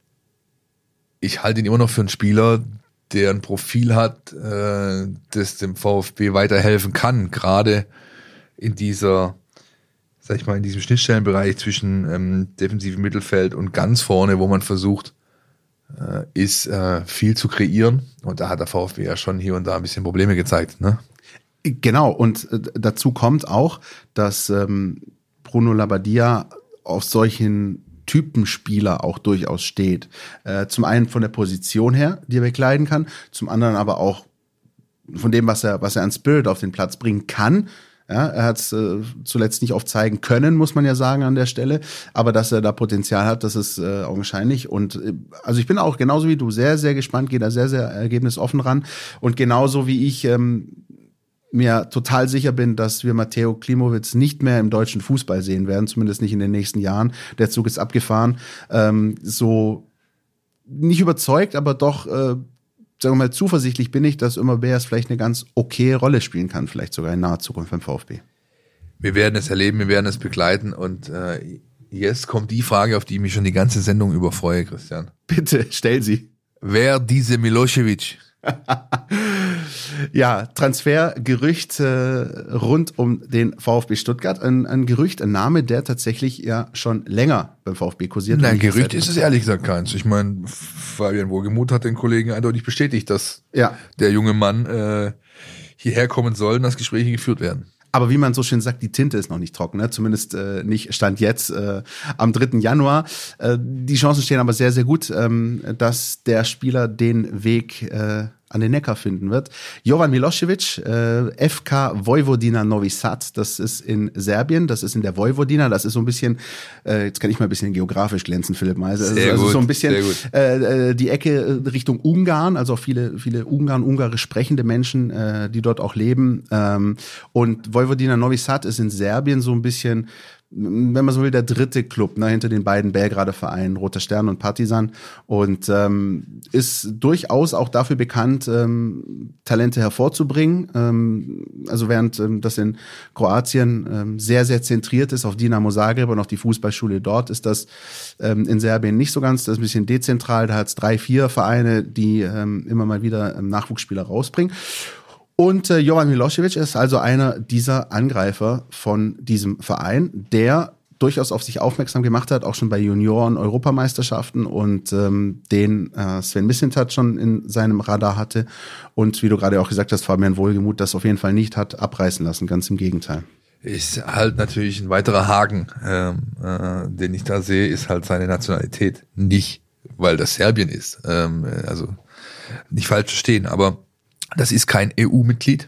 ich halte ihn immer noch für einen Spieler, der ein Profil hat, äh, das dem VfB weiterhelfen kann, gerade in dieser, sag ich mal, in diesem Schnittstellenbereich zwischen ähm, defensivem Mittelfeld und ganz vorne, wo man versucht, äh, ist äh, viel zu kreieren. Und da hat der VfB ja schon hier und da ein bisschen Probleme gezeigt, ne? Genau, und äh, dazu kommt auch, dass ähm, Bruno Labbadia auf solchen Typenspieler auch durchaus steht. Äh, zum einen von der Position her, die er bekleiden kann, zum anderen aber auch von dem, was er, was er an Spirit auf den Platz bringen kann. Ja, er hat es äh, zuletzt nicht oft zeigen können, muss man ja sagen an der Stelle, aber dass er da Potenzial hat, das ist äh, augenscheinlich. Und äh, also ich bin auch genauso wie du sehr, sehr gespannt, gehe da sehr, sehr ergebnisoffen ran. Und genauso wie ich ähm, mir total sicher bin, dass wir Mateo Klimowitz nicht mehr im deutschen Fußball sehen werden, zumindest nicht in den nächsten Jahren. Der Zug ist abgefahren. Ähm, so nicht überzeugt, aber doch, äh, sagen wir mal, zuversichtlich bin ich, dass Ömer Beas vielleicht eine ganz okay Rolle spielen kann, vielleicht sogar in naher Zukunft beim VfB. Wir werden es erleben, wir werden es begleiten und äh, jetzt kommt die Frage, auf die ich mich schon die ganze Sendung über freue, Christian. Bitte, stell sie. Wer diese Milosevic? Ja, Transfergerücht äh, rund um den VfB Stuttgart. Ein, ein Gerücht, ein Name, der tatsächlich ja schon länger beim VfB kursiert. Nein, Gerücht ist es ehrlich gesagt keins. Ich meine, Fabian Wohlgemuth hat den Kollegen eindeutig bestätigt, dass ja. der junge Mann äh, hierher kommen soll und dass Gespräche geführt werden. Aber wie man so schön sagt, die Tinte ist noch nicht trocken, ne? Zumindest äh, nicht Stand jetzt äh, am dritten Januar. Äh, die Chancen stehen aber sehr, sehr gut, ähm, dass der Spieler den Weg äh, an den Neckar finden wird. Jovan Milosevic, äh, F K Vojvodina Novi Sad, das ist in Serbien, das ist in der Vojvodina, das ist so ein bisschen, äh, jetzt kann ich mal ein bisschen geografisch glänzen, Philipp Meise. Also, sehr also gut, so ein bisschen äh, die Ecke Richtung Ungarn, also auch viele, viele Ungarn, ungarisch sprechende Menschen, äh, die dort auch leben. Ähm, und Vojvodina Novi Sad ist in Serbien so ein bisschen, wenn man so will, der dritte Club, ne, hinter den beiden Belgrader Vereinen, Roter Stern und Partizan, und ähm, ist durchaus auch dafür bekannt, ähm, Talente hervorzubringen. Ähm, also während ähm, das in Kroatien ähm, sehr, sehr zentriert ist auf Dinamo Zagreb und auf die Fußballschule dort, ist das ähm, in Serbien nicht so ganz, das ist ein bisschen dezentral, da hat es drei, vier Vereine, die ähm, immer mal wieder ähm, Nachwuchsspieler rausbringen. Und äh, Jovan Milosevic ist also einer dieser Angreifer von diesem Verein, der durchaus auf sich aufmerksam gemacht hat, auch schon bei Junioren-Europameisterschaften und ähm, den äh, Sven Mislintat schon in seinem Radar hatte. Und wie du gerade auch gesagt hast, Fabian Wohlgemuth das auf jeden Fall nicht hat abreißen lassen, ganz im Gegenteil. ist halt natürlich ein weiterer Haken, ähm, äh, den ich da sehe, ist halt seine Nationalität. Nicht, weil das Serbien ist. Ähm, also nicht falsch verstehen, aber das ist kein E U-Mitglied.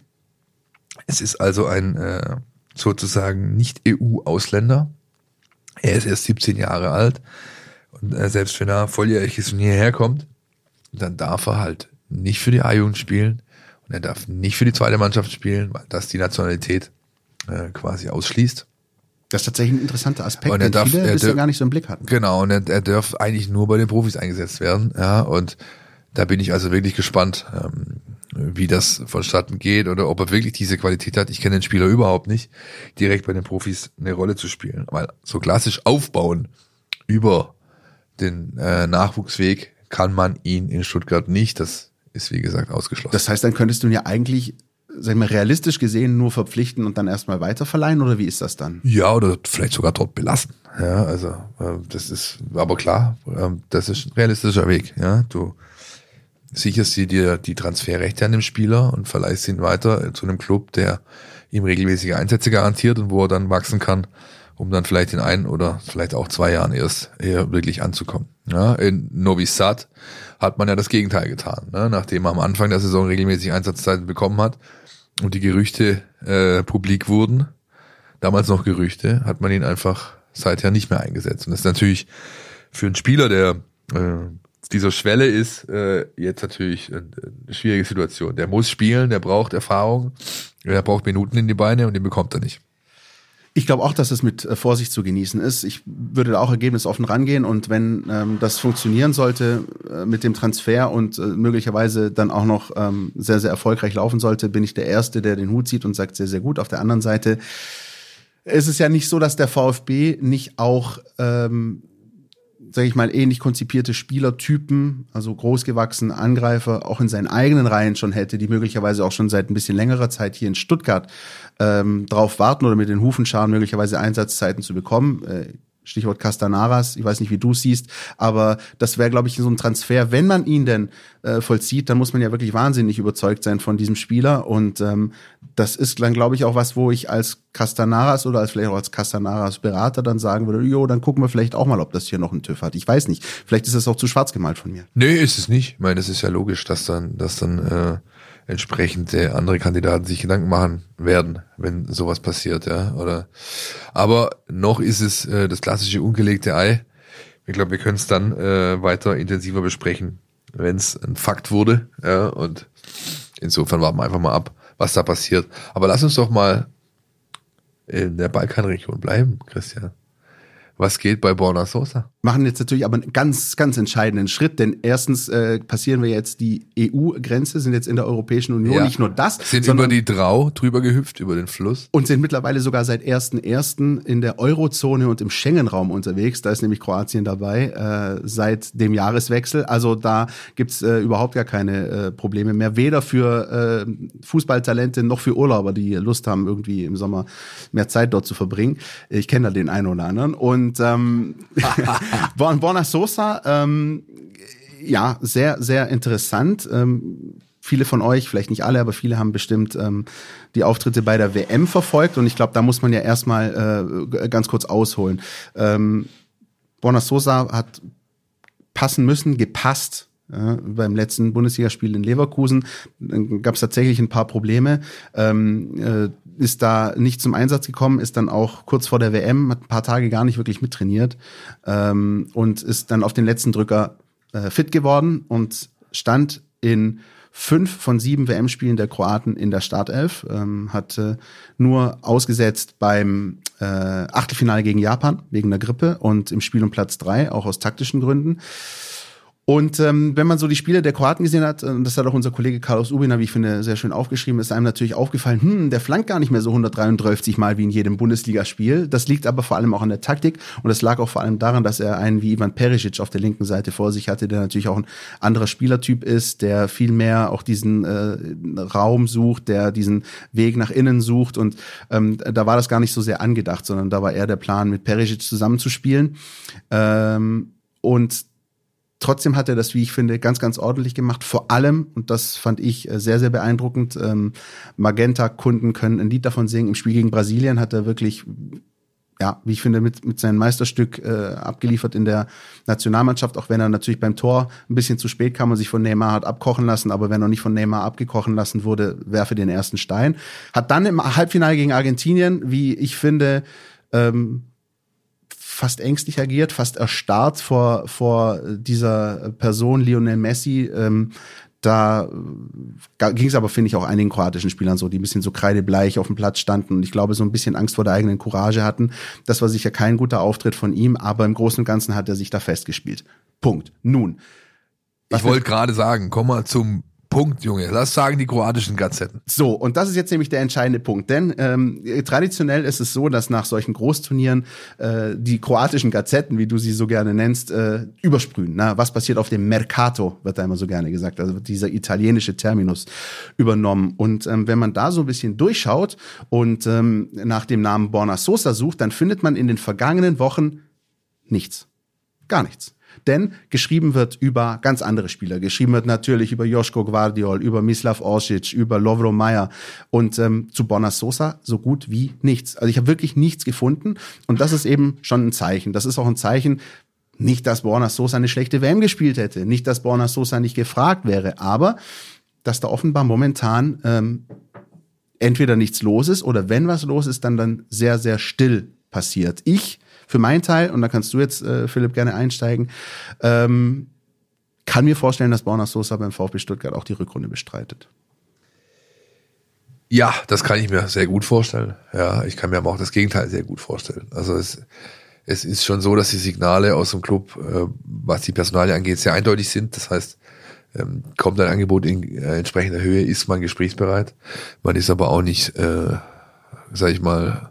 Es ist also ein äh, sozusagen Nicht-E U-Ausländer. Er ist erst siebzehn Jahre alt und äh, selbst wenn er volljährig ist und hierher kommt, dann darf er halt nicht für die A-Jugend spielen und er darf nicht für die zweite Mannschaft spielen, weil das die Nationalität äh, quasi ausschließt. Das ist tatsächlich ein interessanter Aspekt, und er den darf, viele er bisher darf, gar nicht so im Blick hatten. Genau, und er, er darf eigentlich nur bei den Profis eingesetzt werden. Ja, und da bin ich also wirklich gespannt, ähm, wie das vonstatten geht oder ob er wirklich diese Qualität hat. Ich kenne den Spieler überhaupt nicht, direkt bei den Profis eine Rolle zu spielen. Weil so klassisch aufbauen über den äh, Nachwuchsweg kann man ihn in Stuttgart nicht. Das ist, wie gesagt, ausgeschlossen. Das heißt, dann könntest du ihn ja eigentlich, sag ich mal, realistisch gesehen nur verpflichten und dann erstmal weiterverleihen, oder wie ist das dann? Ja, oder vielleicht sogar dort belassen. Ja, also äh, das ist, aber klar, äh, das ist ein realistischer Weg. Ja, du sicherst dir die Transferrechte an dem Spieler und verleihst ihn weiter zu einem Club, der ihm regelmäßige Einsätze garantiert und wo er dann wachsen kann, um dann vielleicht in ein oder vielleicht auch zwei Jahren erst eher wirklich anzukommen. Ja, in Novi Sad hat man ja das Gegenteil getan, ne? Nachdem er am Anfang der Saison regelmäßig Einsatzzeiten bekommen hat und die Gerüchte äh, publik wurden, damals noch Gerüchte, hat man ihn einfach seither nicht mehr eingesetzt. Und das ist natürlich für einen Spieler, der äh, dieser Schwelle ist, äh, jetzt natürlich eine, eine schwierige Situation. Der muss spielen, der braucht Erfahrung, er braucht Minuten in die Beine und den bekommt er nicht. Ich glaube auch, dass es mit Vorsicht zu genießen ist. Ich würde da auch ergebnisoffen rangehen und wenn ähm, das funktionieren sollte äh, mit dem Transfer und äh, möglicherweise dann auch noch ähm, sehr, sehr erfolgreich laufen sollte, bin ich der Erste, der den Hut zieht und sagt, sehr, sehr gut. Auf der anderen Seite ist es ja nicht so, dass der VfB nicht auch ähm, sage ich mal, ähnlich konzipierte Spielertypen, also großgewachsene Angreifer, auch in seinen eigenen Reihen schon hätte, die möglicherweise auch schon seit ein bisschen längerer Zeit hier in Stuttgart ähm, drauf warten oder mit den Hufen scharen, möglicherweise Einsatzzeiten zu bekommen. Äh, Stichwort Castanaras, ich weiß nicht, wie du es siehst, aber das wäre, glaube ich, so ein Transfer, wenn man ihn denn äh, vollzieht, dann muss man ja wirklich wahnsinnig überzeugt sein von diesem Spieler und ähm, das ist dann, glaube ich, auch was, wo ich als Castanaras oder als vielleicht auch als Castanaras Berater dann sagen würde, jo, dann gucken wir vielleicht auch mal, ob das hier noch einen TÜV hat. Ich weiß nicht, vielleicht ist das auch zu schwarz gemalt von mir. Nee, ist es nicht. Ich meine, das ist ja logisch, dass dann, dass dann äh, entsprechend äh, andere Kandidaten sich Gedanken machen werden, wenn sowas passiert, ja, oder. Aber noch ist es äh, das klassische ungelegte Ei. Ich glaube, wir können es dann äh, weiter intensiver besprechen, wenn es ein Fakt wurde, ja, und insofern warten wir einfach mal ab, was da passiert. Aber lass uns doch mal in der Balkanregion bleiben, Christian. Was geht bei Borna Sosa? Machen jetzt natürlich aber einen ganz, ganz entscheidenden Schritt, denn erstens äh, passieren wir jetzt die E U-Grenze, sind jetzt in der Europäischen Union, ja. Nicht nur das. Sind über die Drau drüber gehüpft, über den Fluss. Und sind mittlerweile sogar seit ersten ersten in der Eurozone und im Schengen-Raum unterwegs. Da ist nämlich Kroatien dabei, äh, seit dem Jahreswechsel. Also da gibt's äh, überhaupt gar keine äh, Probleme mehr. Weder für äh, Fußballtalente noch für Urlauber, die Lust haben, irgendwie im Sommer mehr Zeit dort zu verbringen. Ich kenne da den einen oder anderen. Und ähm, Borna Sosa, ähm, ja, sehr, sehr interessant. Ähm, viele von euch, vielleicht nicht alle, aber viele haben bestimmt ähm, die Auftritte bei der W M verfolgt. Und ich glaube, da muss man ja erstmal äh, ganz kurz ausholen. Ähm, Borna Sosa hat passen müssen, gepasst. Ja, beim letzten Bundesligaspiel in Leverkusen gab es tatsächlich ein paar Probleme. Ähm, äh, ist da nicht zum Einsatz gekommen, ist dann auch kurz vor der W M, hat ein paar Tage gar nicht wirklich mittrainiert ähm, und ist dann auf den letzten Drücker äh, fit geworden und stand in fünf von sieben W M-Spielen der Kroaten in der Startelf, ähm, hat äh, nur ausgesetzt beim äh, Achtelfinale gegen Japan wegen der Grippe und im Spiel um Platz drei, auch aus taktischen Gründen. Und ähm, wenn man so die Spiele der Kroaten gesehen hat, und das hat auch unser Kollege Carlos Ubina, wie ich finde, sehr schön aufgeschrieben, ist einem natürlich aufgefallen, hm, der flankt gar nicht mehr so hundertdreiunddreißig Mal wie in jedem Bundesligaspiel. Das liegt aber vor allem auch an der Taktik und das lag auch vor allem daran, dass er einen wie Ivan Perisic auf der linken Seite vor sich hatte, der natürlich auch ein anderer Spielertyp ist, der viel mehr auch diesen äh, Raum sucht, der diesen Weg nach innen sucht und ähm, da war das gar nicht so sehr angedacht, sondern da war eher der Plan, mit Perisic zusammenzuspielen. Ähm, und Trotzdem hat er das, wie ich finde, ganz, ganz ordentlich gemacht. Vor allem, und das fand ich sehr, sehr beeindruckend, ähm, Magenta-Kunden können ein Lied davon singen. Im Spiel gegen Brasilien hat er wirklich, ja, wie ich finde, mit, mit seinem Meisterstück äh, abgeliefert in der Nationalmannschaft, auch wenn er natürlich beim Tor ein bisschen zu spät kam und sich von Neymar hat abkochen lassen, aber wenn er nicht von Neymar abgekochen lassen wurde, werfe den ersten Stein. Hat dann im Halbfinale gegen Argentinien, wie ich finde, ähm, fast ängstlich agiert, fast erstarrt vor, vor dieser Person Lionel Messi. Ähm, Da ging es aber, finde ich, auch einigen kroatischen Spielern so, die ein bisschen so kreidebleich auf dem Platz standen und ich glaube, so ein bisschen Angst vor der eigenen Courage hatten. Das war sicher kein guter Auftritt von ihm, aber im Großen und Ganzen hat er sich da festgespielt. Punkt. Nun. Ich wollte gerade sagen, komm mal zum Punkt, Junge. Lass sagen, die kroatischen Gazetten. So, und das ist jetzt nämlich der entscheidende Punkt, denn ähm, traditionell ist es so, dass nach solchen Großturnieren äh, die kroatischen Gazetten, wie du sie so gerne nennst, äh, übersprühen. Na, was passiert auf dem Mercato, wird da immer so gerne gesagt, also wird dieser italienische Terminus übernommen. Und ähm, wenn man da so ein bisschen durchschaut und ähm, nach dem Namen Borna Sosa sucht, dann findet man in den vergangenen Wochen nichts. Gar nichts. Denn geschrieben wird über ganz andere Spieler. Geschrieben wird natürlich über Joško Gvardiol, über Mislav Orsic, über Lovro Majer und ähm, zu Borna Sosa so gut wie nichts. Also ich habe wirklich nichts gefunden und das ist eben schon ein Zeichen. Das ist auch ein Zeichen, nicht, dass Borna Sosa eine schlechte W M gespielt hätte, nicht, dass Borna Sosa nicht gefragt wäre, aber dass da offenbar momentan ähm, entweder nichts los ist oder wenn was los ist, dann dann sehr, sehr still passiert. Ich für meinen Teil, und da kannst du jetzt, äh, Philipp, gerne einsteigen, ähm, kann mir vorstellen, dass Borna Sosa beim VfB Stuttgart auch die Rückrunde bestreitet. Ja, das kann ich mir sehr gut vorstellen. Ja, ich kann mir aber auch das Gegenteil sehr gut vorstellen. Also es, es ist schon so, dass die Signale aus dem Club, äh, was die Personalie angeht, sehr eindeutig sind. Das heißt, ähm, kommt ein Angebot in äh, entsprechender Höhe, ist man gesprächsbereit. Man ist aber auch nicht, äh, sag ich mal,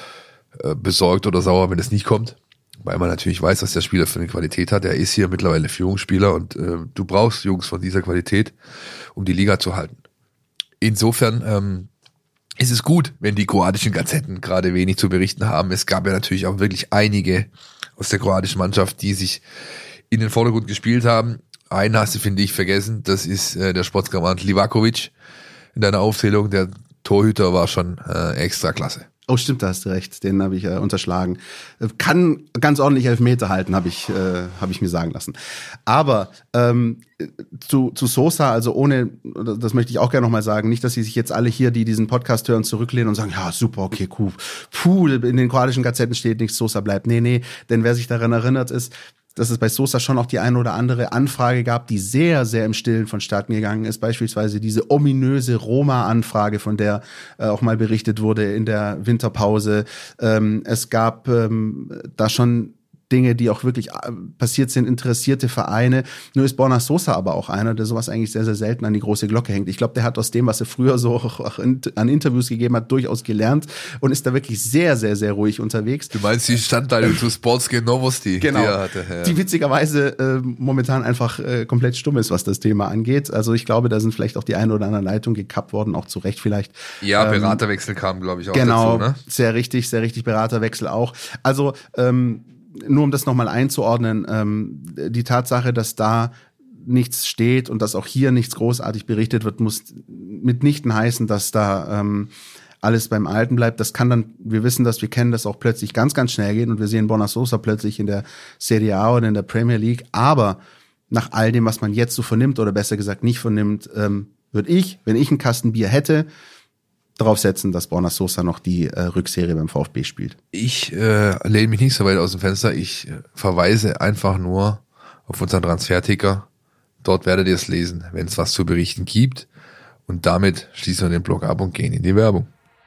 besorgt oder sauer, wenn es nicht kommt, weil man natürlich weiß, dass der Spieler für eine Qualität hat. Er ist hier mittlerweile Führungsspieler und äh, du brauchst Jungs von dieser Qualität, um die Liga zu halten. Insofern ähm, ist es gut, wenn die kroatischen Gazetten gerade wenig zu berichten haben. Es gab ja natürlich auch wirklich einige aus der kroatischen Mannschaft, die sich in den Vordergrund gespielt haben. Einen hast du, finde ich, vergessen, das ist äh, der Sportskamerad Livakovic. In deiner Aufzählung, der Torhüter war schon äh, extra klasse. Oh, stimmt, da hast du recht. Den habe ich äh, unterschlagen. Kann ganz ordentlich Elfmeter halten, habe ich, äh, hab ich mir sagen lassen. Aber ähm, zu, zu Sosa, also ohne, das möchte ich auch gerne nochmal sagen, nicht, dass sie sich jetzt alle hier, die diesen Podcast hören, zurücklehnen und sagen, ja, super, okay, cool. Puh, in den kroatischen Gazetten steht nichts, Sosa bleibt. Nee, nee, denn wer sich daran erinnert ist, dass es bei Sosa schon auch die eine oder andere Anfrage gab, die sehr, sehr im Stillen vonstatten gegangen ist. Beispielsweise diese ominöse Roma-Anfrage, von der äh, auch mal berichtet wurde in der Winterpause. Ähm, es gab ähm, da schon Dinge, die auch wirklich passiert sind, interessierte Vereine. Nur ist Borna Sosa aber auch einer, der sowas eigentlich sehr, sehr selten an die große Glocke hängt. Ich glaube, der hat aus dem, was er früher so auch an Interviews gegeben hat, durchaus gelernt und ist da wirklich sehr, sehr, sehr ruhig unterwegs. Du meinst die Standteile zu Sportske Novosti, genau, die er hatte. Ja. Die witzigerweise äh, momentan einfach äh, komplett stumm ist, was das Thema angeht. Also ich glaube, da sind vielleicht auch die eine oder andere Leitung gekappt worden, auch zu Recht vielleicht. Ja, Beraterwechsel ähm, kam, glaube ich, auch genau, dazu. Ne? Sehr richtig, sehr richtig, Beraterwechsel auch. Also ähm, nur um das nochmal einzuordnen, ähm, die Tatsache, dass da nichts steht und dass auch hier nichts großartig berichtet wird, muss mitnichten heißen, dass da ähm, alles beim Alten bleibt. Das kann dann, wir wissen das, wir kennen das auch plötzlich ganz, ganz schnell gehen und wir sehen Borna Sosa plötzlich in der Serie A oder in der Premier League. Aber nach all dem, was man jetzt so vernimmt oder besser gesagt nicht vernimmt, ähm, würde ich, wenn ich einen Kasten Bier hätte, darauf setzen, dass Borna Sosa noch die äh, Rückserie beim VfB spielt. Ich äh, lehne mich nicht so weit aus dem Fenster. Ich äh, verweise einfach nur auf unseren Transferticker. Dort werdet ihr es lesen, wenn es was zu berichten gibt. Und damit schließen wir den Blog ab und gehen in die Werbung.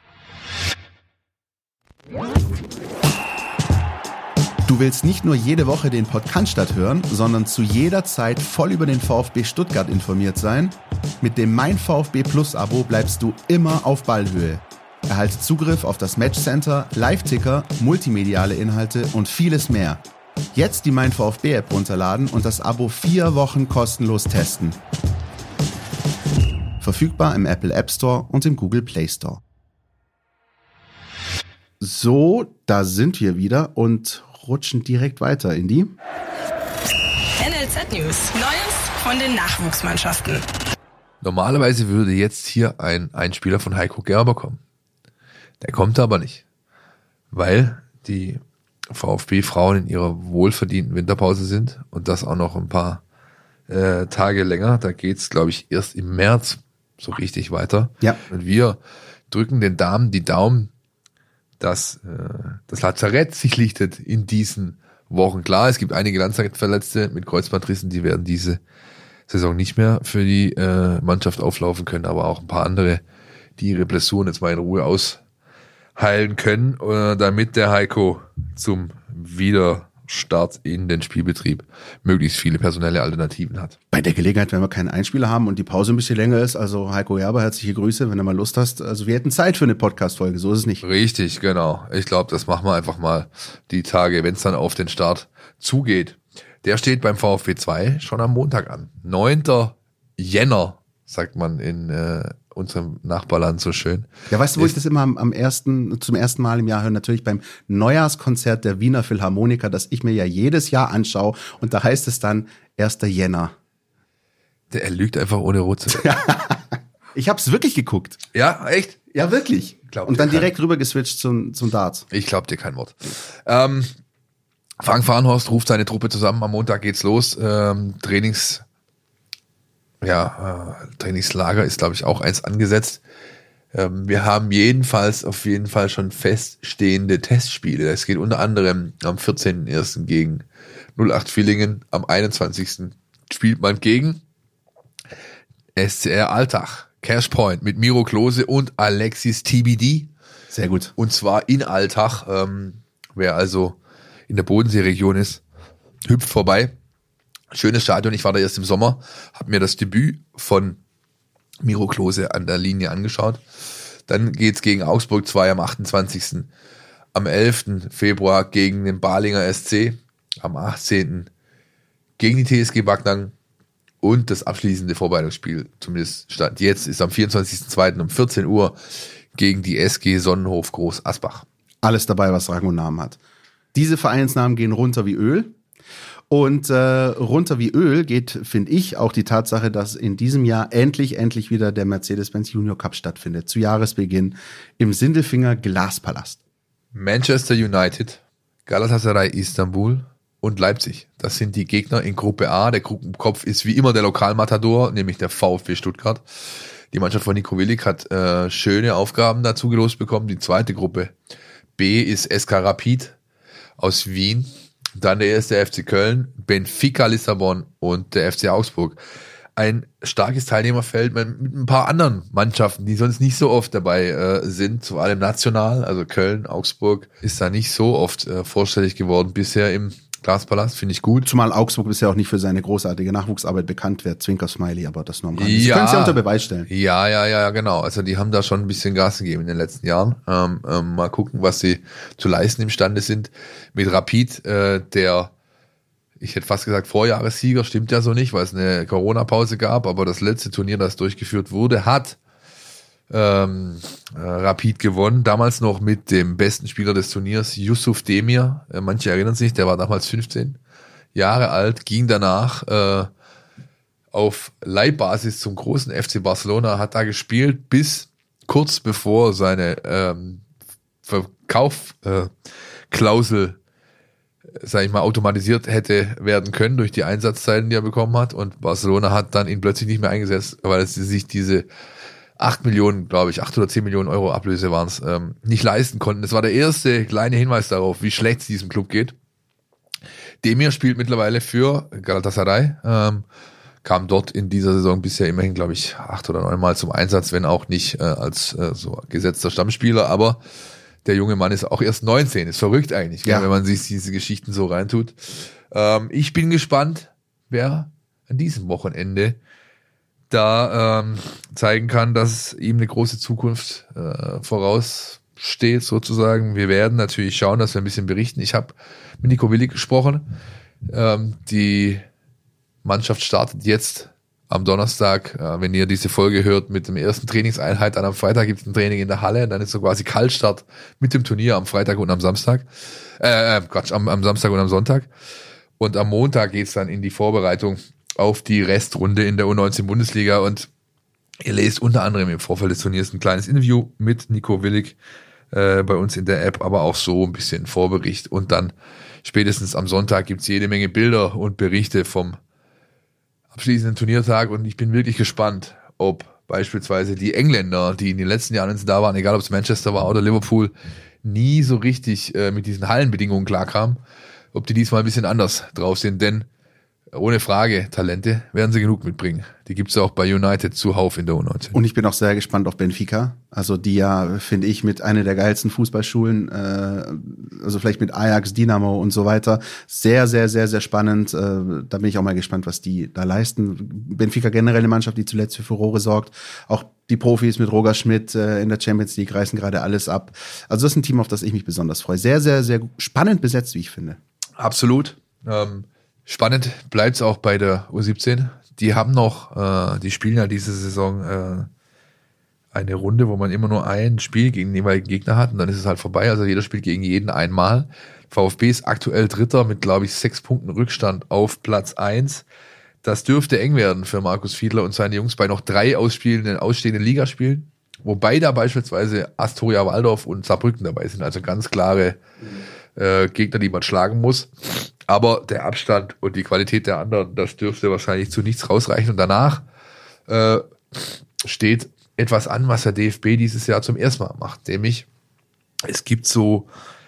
Du willst nicht nur jede Woche den Podcast hören, sondern zu jeder Zeit voll über den VfB Stuttgart informiert sein? Mit dem Mein VfB Plus Abo bleibst du immer auf Ballhöhe. Erhalte Zugriff auf das Matchcenter, Live-Ticker, multimediale Inhalte und vieles mehr. Jetzt die Mein VfB App runterladen und das Abo vier Wochen kostenlos testen. Verfügbar im Apple App Store und im Google Play Store. So, da sind wir wieder und rutschen direkt weiter in die N L Z News. Neues von den Nachwuchsmannschaften. Normalerweise würde jetzt hier ein Einspieler von Heiko Gerber kommen. Der kommt aber nicht, weil die VfB-Frauen in ihrer wohlverdienten Winterpause sind und das auch noch ein paar äh, Tage länger. Da geht's, glaube ich, erst im März so richtig weiter. Ja. Und wir drücken den Damen die Daumen, dass äh, das Lazarett sich lichtet in diesen Wochen. Klar, es gibt einige Langzeitverletzte mit Kreuzbandrissen, die werden diese Saison nicht mehr für die äh, Mannschaft auflaufen können, aber auch ein paar andere, die ihre Blessuren jetzt mal in Ruhe ausheilen können, äh, damit der Heiko zum Wiederstart in den Spielbetrieb möglichst viele personelle Alternativen hat. Bei der Gelegenheit, wenn wir keinen Einspieler haben und die Pause ein bisschen länger ist, also Heiko Gerber, herzliche Grüße, wenn du mal Lust hast. Also wir hätten Zeit für eine Podcast-Folge, so ist es nicht. Richtig, genau. Ich glaube, das machen wir einfach mal die Tage, wenn es dann auf den Start zugeht. Der steht beim VfB zwei schon am Montag an. neunter Jänner, sagt man in äh, unserem Nachbarland so schön. Ja, weißt du, wo ich das immer am, am ersten, zum ersten Mal im Jahr höre? Natürlich beim Neujahrskonzert der Wiener Philharmoniker, das ich mir ja jedes Jahr anschaue. Und da heißt es dann erster Jänner. Der er lügt einfach ohne rot zu werden. Ich hab's wirklich geguckt. Ja, echt? Ja, wirklich. Glaub Und dann dir direkt rüber geswitcht zum, zum Darts. Ich glaub dir kein Wort. Ähm, Frank Fahrenhorst ruft seine Truppe zusammen. Am Montag geht's los. Ähm, Trainings, ja, äh, Trainingslager ist, glaube ich, auch eins angesetzt. Ähm, wir haben jedenfalls auf jeden Fall schon feststehende Testspiele. Es geht unter anderem am vierzehnten ersten gegen null acht Villingen. Am einundzwanzigsten spielt man gegen S C R Altach. Cashpoint mit Miro Klose und Alexis T B D. Sehr gut. Und zwar in Altach. Ähm, wer also in der Bodenseeregion ist, hüpft vorbei. Schönes Stadion. Ich war da erst im Sommer, habe mir das Debüt von Miro Klose an der Linie angeschaut. Dann geht's gegen Augsburg zwei am achtundzwanzigsten Am elften Februar gegen den Balinger S C. Am achtzehnten gegen die T S G Backnang. Und das abschließende Vorbereitungsspiel, zumindest Stand jetzt, ist am vierundzwanzigsten zweiten um vierzehn Uhr gegen die S G Sonnenhof Groß Asbach. Alles dabei, was Rang und Namen hat. Diese Vereinsnamen gehen runter wie Öl. Und äh, runter wie Öl geht, finde ich, auch die Tatsache, dass in diesem Jahr endlich, endlich wieder der Mercedes-Benz Junior Cup stattfindet. Zu Jahresbeginn im Sindelfinger Glaspalast. Manchester United, Galatasaray Istanbul und Leipzig. Das sind die Gegner in Gruppe A. Der Gruppenkopf ist wie immer der Lokalmatador, nämlich der VfB Stuttgart. Die Mannschaft von Nico Willig hat äh, schöne Aufgaben dazu gelost bekommen. Die zweite Gruppe B ist S K Rapid aus Wien. Dann der erste F C Köln, Benfica Lissabon und der F C Augsburg. Ein starkes Teilnehmerfeld mit ein paar anderen Mannschaften, die sonst nicht so oft dabei äh, sind, vor allem national. Also Köln, Augsburg ist da nicht so oft äh, vorstellig geworden bisher im Glaspalast, finde ich gut. Zumal Augsburg bisher auch nicht für seine großartige Nachwuchsarbeit bekannt wird. Zwinker-Smiley, aber das nur am Rande. Sie Ja. können es ja unter Beweis stellen. Ja, ja, ja, genau. Also die haben da schon ein bisschen Gas gegeben in den letzten Jahren. Ähm, ähm, mal gucken, was sie zu leisten imstande sind. Mit Rapid, äh, der, ich hätte fast gesagt Vorjahressieger, stimmt ja so nicht, weil es eine Corona-Pause gab, aber das letzte Turnier, das durchgeführt wurde, hat ähm, äh, Rapid gewonnen. Damals noch mit dem besten Spieler des Turniers, Yusuf Demir. Äh, manche erinnern sich, der war damals fünfzehn Jahre alt, ging danach äh, auf Leihbasis zum großen F C Barcelona, hat da gespielt, bis kurz bevor seine ähm, Verkaufsklausel, äh, sag ich mal, automatisiert hätte werden können durch die Einsatzzeiten, die er bekommen hat. Und Barcelona hat dann ihn plötzlich nicht mehr eingesetzt, weil sie sich diese acht Millionen, glaube ich, acht oder zehn Millionen Euro Ablöse waren es, ähm, nicht leisten konnten. Das war der erste kleine Hinweis darauf, wie schlecht es diesem Club geht. Demir spielt mittlerweile für Galatasaray, ähm, kam dort in dieser Saison bisher immerhin, glaube ich, acht oder neun Mal zum Einsatz, wenn auch nicht äh, als äh, so gesetzter Stammspieler, aber der junge Mann ist auch erst neunzehn, ist verrückt eigentlich, ja. Wenn man sich diese Geschichten so reintut. Ähm, ich bin gespannt, wer an diesem Wochenende da ähm, zeigen kann, dass ihm eine große Zukunft äh, voraussteht sozusagen. Wir werden natürlich schauen, dass wir ein bisschen berichten. Ich habe mit Nico Willig gesprochen. Ähm, die Mannschaft startet jetzt am Donnerstag, äh, wenn ihr diese Folge hört, mit dem ersten Trainingseinheit. Dann am Freitag gibt es ein Training in der Halle. Dann ist so quasi Kaltstart mit dem Turnier am Freitag und am Samstag. Äh, Quatsch, am, am Samstag und am Sonntag. Und am Montag geht's dann in die Vorbereitung auf die Restrunde in der U neunzehn Bundesliga. Und ihr lest unter anderem im Vorfeld des Turniers ein kleines Interview mit Nico Willig äh, bei uns in der App, aber auch so ein bisschen Vorbericht. Und dann spätestens am Sonntag gibt's jede Menge Bilder und Berichte vom abschließenden Turniertag. Und ich bin wirklich gespannt, ob beispielsweise die Engländer, die in den letzten Jahren da waren, egal ob es Manchester war oder Liverpool, nie so richtig äh, mit diesen Hallenbedingungen klarkamen, ob die diesmal ein bisschen anders drauf sind, denn ohne Frage, Talente werden sie genug mitbringen. Die gibt's auch bei United zuhauf in der U neunzehn. Und ich bin auch sehr gespannt auf Benfica, also die ja, finde ich, mit einer der geilsten Fußballschulen, äh, also vielleicht mit Ajax, Dynamo und so weiter, sehr, sehr, sehr, sehr spannend. Äh, da bin ich auch mal gespannt, was die da leisten. Benfica generell eine Mannschaft, die zuletzt für Furore sorgt. Auch die Profis mit Roger Schmidt äh, in der Champions League reißen gerade alles ab. Also das ist ein Team, auf das ich mich besonders freue. Sehr, sehr, sehr spannend besetzt, wie ich finde. Absolut. Ähm, spannend bleibt's auch bei der U siebzehn. Die haben noch, äh, die spielen ja diese Saison äh, eine Runde, wo man immer nur ein Spiel gegen den jeweiligen Gegner hat und dann ist es halt vorbei. Also jeder spielt gegen jeden einmal. VfB ist aktuell Dritter mit, glaube ich, sechs Punkten Rückstand auf Platz eins. Das dürfte eng werden für Markus Fiedler und seine Jungs bei noch drei ausspielenden, ausstehenden Ligaspielen. Wobei da beispielsweise Astoria Waldorf und Saarbrücken dabei sind. Also ganz klare äh, Gegner, die man schlagen muss. Aber der Abstand und die Qualität der anderen, das dürfte wahrscheinlich zu nichts rausreichen. Und danach äh, steht etwas an, was der D F B dieses Jahr zum ersten Mal macht. Nämlich, es gibt so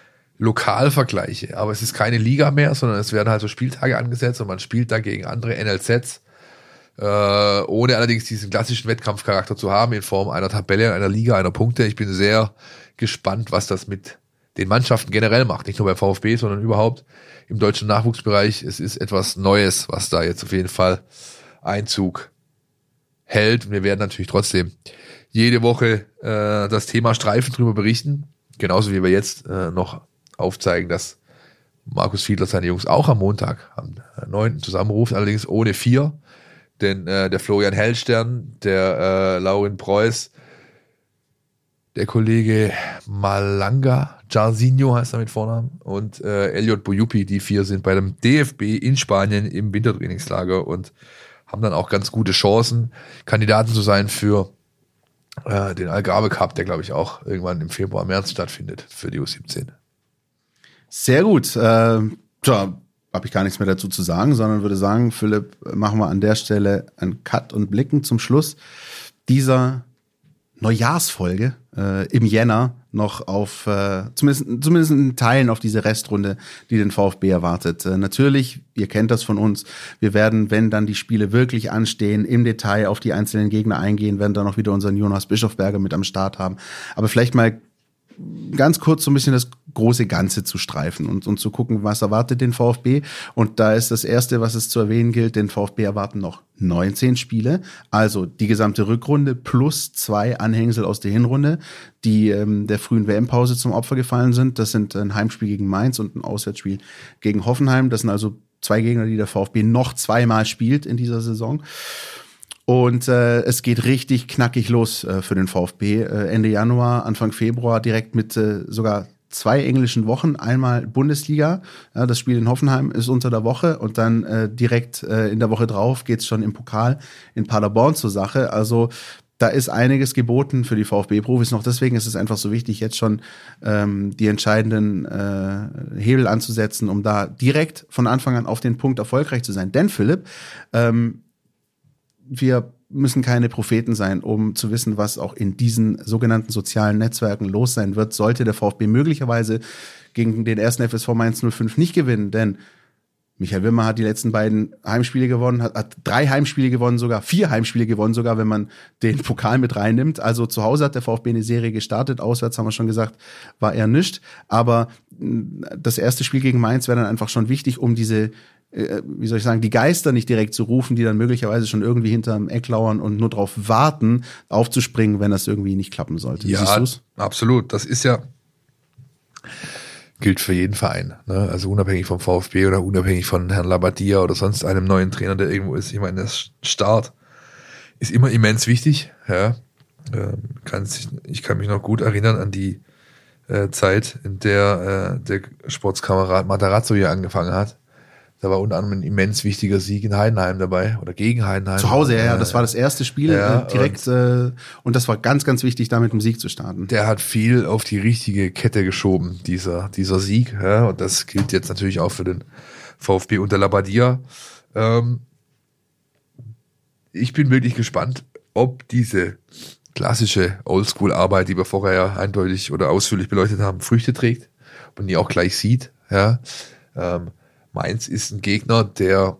Lokalvergleiche, aber es ist keine Liga mehr, sondern es werden halt so Spieltage angesetzt und man spielt da gegen andere N L Zs, äh, ohne allerdings diesen klassischen Wettkampfcharakter zu haben in Form einer Tabelle, einer Liga, einer Punkte. Ich bin sehr gespannt, was das mit den Mannschaften generell macht, nicht nur bei VfB, sondern überhaupt im deutschen Nachwuchsbereich. Es ist etwas Neues, was da jetzt auf jeden Fall Einzug hält. Und wir werden natürlich trotzdem jede Woche äh, das Thema Streifen drüber berichten, genauso wie wir jetzt äh, noch aufzeigen, dass Markus Fiedler seine Jungs auch am Montag, am neunten zusammenruft, allerdings ohne vier, denn äh, der Florian Hellstern, der äh, Laurin Preuß, der Kollege Malanga, Jarzinho heißt er mit Vornamen, und äh, Elliot Boyupi, die vier sind bei dem D F B in Spanien im Wintertrainingslager und haben dann auch ganz gute Chancen, Kandidaten zu sein für äh, den Algarve Cup, der glaube ich auch irgendwann im Februar, März stattfindet für die U siebzehn. Sehr gut. Äh, da habe ich gar nichts mehr dazu zu sagen, sondern würde sagen, Philipp, machen wir an der Stelle einen Cut und blicken zum Schluss dieser Neujahrsfolge äh, im Jänner noch auf, äh, zumindest, zumindest in Teilen auf diese Restrunde, die den VfB erwartet. Äh, natürlich, ihr kennt das von uns, wir werden, wenn dann die Spiele wirklich anstehen, im Detail auf die einzelnen Gegner eingehen, werden dann noch wieder unseren Jonas Bischofberger mit am Start haben. Aber vielleicht mal ganz kurz so ein bisschen das große Ganze zu streifen und, und zu gucken, was erwartet den VfB. Und da ist das Erste, was es zu erwähnen gilt, den VfB erwarten noch neunzehn Spiele, also die gesamte Rückrunde plus zwei Anhängsel aus der Hinrunde, die ähm, der frühen W M-Pause zum Opfer gefallen sind. Das sind ein Heimspiel gegen Mainz und ein Auswärtsspiel gegen Hoffenheim. Das sind also zwei Gegner, die der VfB noch zweimal spielt in dieser Saison. Und äh, es geht richtig knackig los äh, für den VfB. Äh, Ende Januar, Anfang Februar direkt mit äh, sogar zwei englischen Wochen. Einmal Bundesliga, ja, das Spiel in Hoffenheim ist unter der Woche und dann äh, direkt äh, in der Woche drauf geht's schon im Pokal in Paderborn zur Sache. Also da ist einiges geboten für die VfB-Profis noch. Deswegen ist es einfach so wichtig, jetzt schon ähm, die entscheidenden äh, Hebel anzusetzen, um da direkt von Anfang an auf den Punkt erfolgreich zu sein. Denn Philipp, ähm, wir müssen keine Propheten sein, um zu wissen, was auch in diesen sogenannten sozialen Netzwerken los sein wird, sollte der VfB möglicherweise gegen den ersten F S V Mainz null fünf nicht gewinnen. Denn Michael Wimmer hat die letzten beiden Heimspiele gewonnen, hat, hat drei Heimspiele gewonnen, sogar vier Heimspiele gewonnen, sogar wenn man den Pokal mit reinnimmt. Also zu Hause hat der VfB eine Serie gestartet, auswärts haben wir schon gesagt, war eher nischt. Aber das erste Spiel gegen Mainz wäre dann einfach schon wichtig, um diese wie soll ich sagen, die Geister nicht direkt zu rufen, die dann möglicherweise schon irgendwie hinterm Eck lauern und nur darauf warten, aufzuspringen, wenn das irgendwie nicht klappen sollte. Ja, absolut. Das ist ja, gilt für jeden Verein. Ne? Also unabhängig vom VfB oder unabhängig von Herrn Labadia oder sonst einem neuen Trainer, der irgendwo ist. Ich meine, der Start ist immer immens wichtig. Ja. Ähm, kann sich, ich kann mich noch gut erinnern an die äh, Zeit, in der äh, der Sportskamerad Matarazzo hier angefangen hat. Da war unter anderem ein immens wichtiger Sieg in Heidenheim dabei oder gegen Heidenheim. Zu Hause, ja, ja, das war das erste Spiel ja, äh, direkt und, äh, und das war ganz, ganz wichtig, da mit dem Sieg zu starten. Der hat viel auf die richtige Kette geschoben, dieser, dieser Sieg. Ja, und das gilt jetzt natürlich auch für den VfB unter Labadia. Ähm, ich bin wirklich gespannt, ob diese klassische Oldschool-Arbeit, die wir vorher ja eindeutig oder ausführlich beleuchtet haben, Früchte trägt und die auch gleich sieht. Ja, ähm, Mainz ist ein Gegner, der,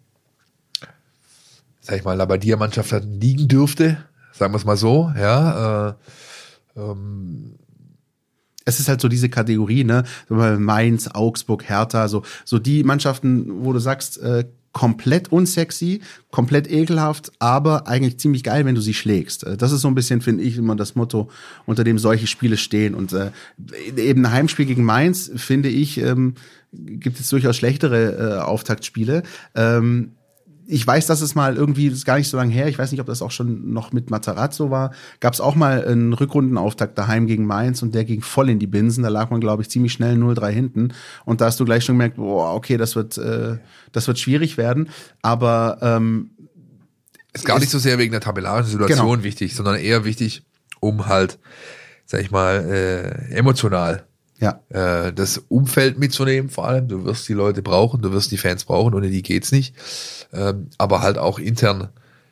sag ich mal, Labadia-Mannschaft liegen dürfte, sagen wir es mal so, ja. Äh, ähm, es ist halt so diese Kategorie, ne, Mainz, Augsburg, Hertha, so so die Mannschaften, wo du sagst, äh, komplett unsexy, komplett ekelhaft, aber eigentlich ziemlich geil, wenn du sie schlägst. Das ist so ein bisschen, finde ich, immer das Motto, unter dem solche Spiele stehen. Und äh, eben ein Heimspiel gegen Mainz, finde ich, ähm, gibt es durchaus schlechtere äh, Auftaktspiele. Ähm, ich weiß, dass es mal irgendwie, das ist gar nicht so lange her, ich weiß nicht, ob das auch schon noch mit Matarazzo war, gab es auch mal einen Rückrundenauftakt daheim gegen Mainz und der ging voll in die Binsen. Da lag man, glaube ich, ziemlich schnell null drei hinten. Und da hast du gleich schon gemerkt, boah, okay, das wird, äh, das wird schwierig werden. Aber ähm, ist gar nicht so sehr wegen der tabellarischen Situation genau. wichtig, sondern eher wichtig, um halt, sag ich mal, äh, emotional ja. äh, das Umfeld mitzunehmen. Vor allem, du wirst die Leute brauchen, du wirst die Fans brauchen, ohne die geht's nicht. Ähm, aber halt auch intern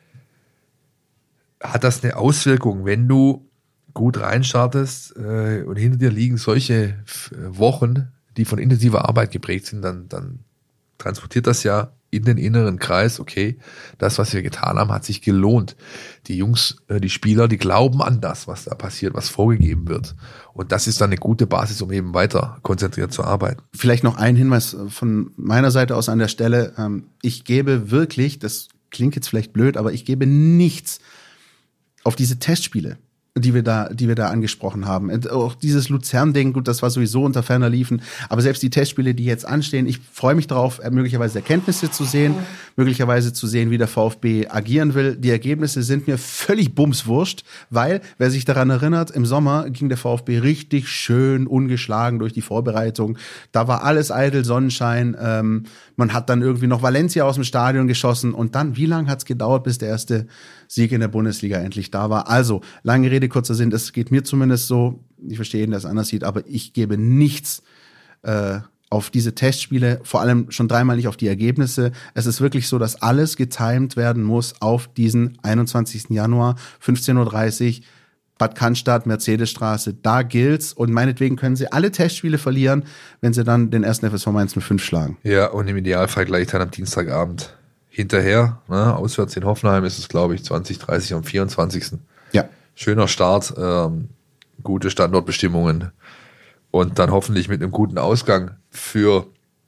hat das eine Auswirkung, wenn du gut reinstartest äh, und hinter dir liegen solche Wochen, die von intensiver Arbeit geprägt sind, dann, dann transportiert das ja in den inneren Kreis, okay, das, was wir getan haben, hat sich gelohnt. Die Jungs, äh, die Spieler, die glauben an das, was da passiert, was vorgegeben wird. Und das ist dann eine gute Basis, um eben weiter konzentriert zu arbeiten. Vielleicht noch ein Hinweis von meiner Seite aus an der Stelle. Ich gebe wirklich, das klingt jetzt vielleicht blöd, aber ich gebe nichts auf diese Testspiele, die wir da, die wir da angesprochen haben. Und auch dieses Luzern-Ding, gut, das war sowieso unter ferner Liefen. Aber selbst die Testspiele, die jetzt anstehen, ich freue mich darauf, möglicherweise Erkenntnisse zu sehen, mhm. möglicherweise zu sehen, wie der VfB agieren will. Die Ergebnisse sind mir völlig bumswurscht, weil, wer sich daran erinnert, im Sommer ging der VfB richtig schön ungeschlagen durch die Vorbereitung. Da war alles eitel Sonnenschein. Ähm, man hat dann irgendwie noch Valencia aus dem Stadion geschossen. Und dann, wie lange hat es gedauert, bis der erste Sieg in der Bundesliga endlich da war? Also, lange Rede, kurzer Sinn, es geht mir zumindest so, ich verstehe jeden, der es anders sieht, aber ich gebe nichts äh, auf diese Testspiele, vor allem schon dreimal nicht auf die Ergebnisse. Es ist wirklich so, dass alles getimed werden muss auf diesen einundzwanzigsten Januar, fünfzehn Uhr dreißig, Bad Cannstatt, Mercedesstraße, da gilt's und meinetwegen können sie alle Testspiele verlieren, wenn sie dann den ersten F S V Mainz null fünf schlagen. Ja, und im Idealfall gleich dann am Dienstagabend hinterher, ne, auswärts in Hoffenheim ist es, glaube ich, zwanzig dreißig am vierundzwanzigsten Ja. Schöner Start, ähm, gute Standortbestimmungen und dann hoffentlich mit einem guten Ausgang für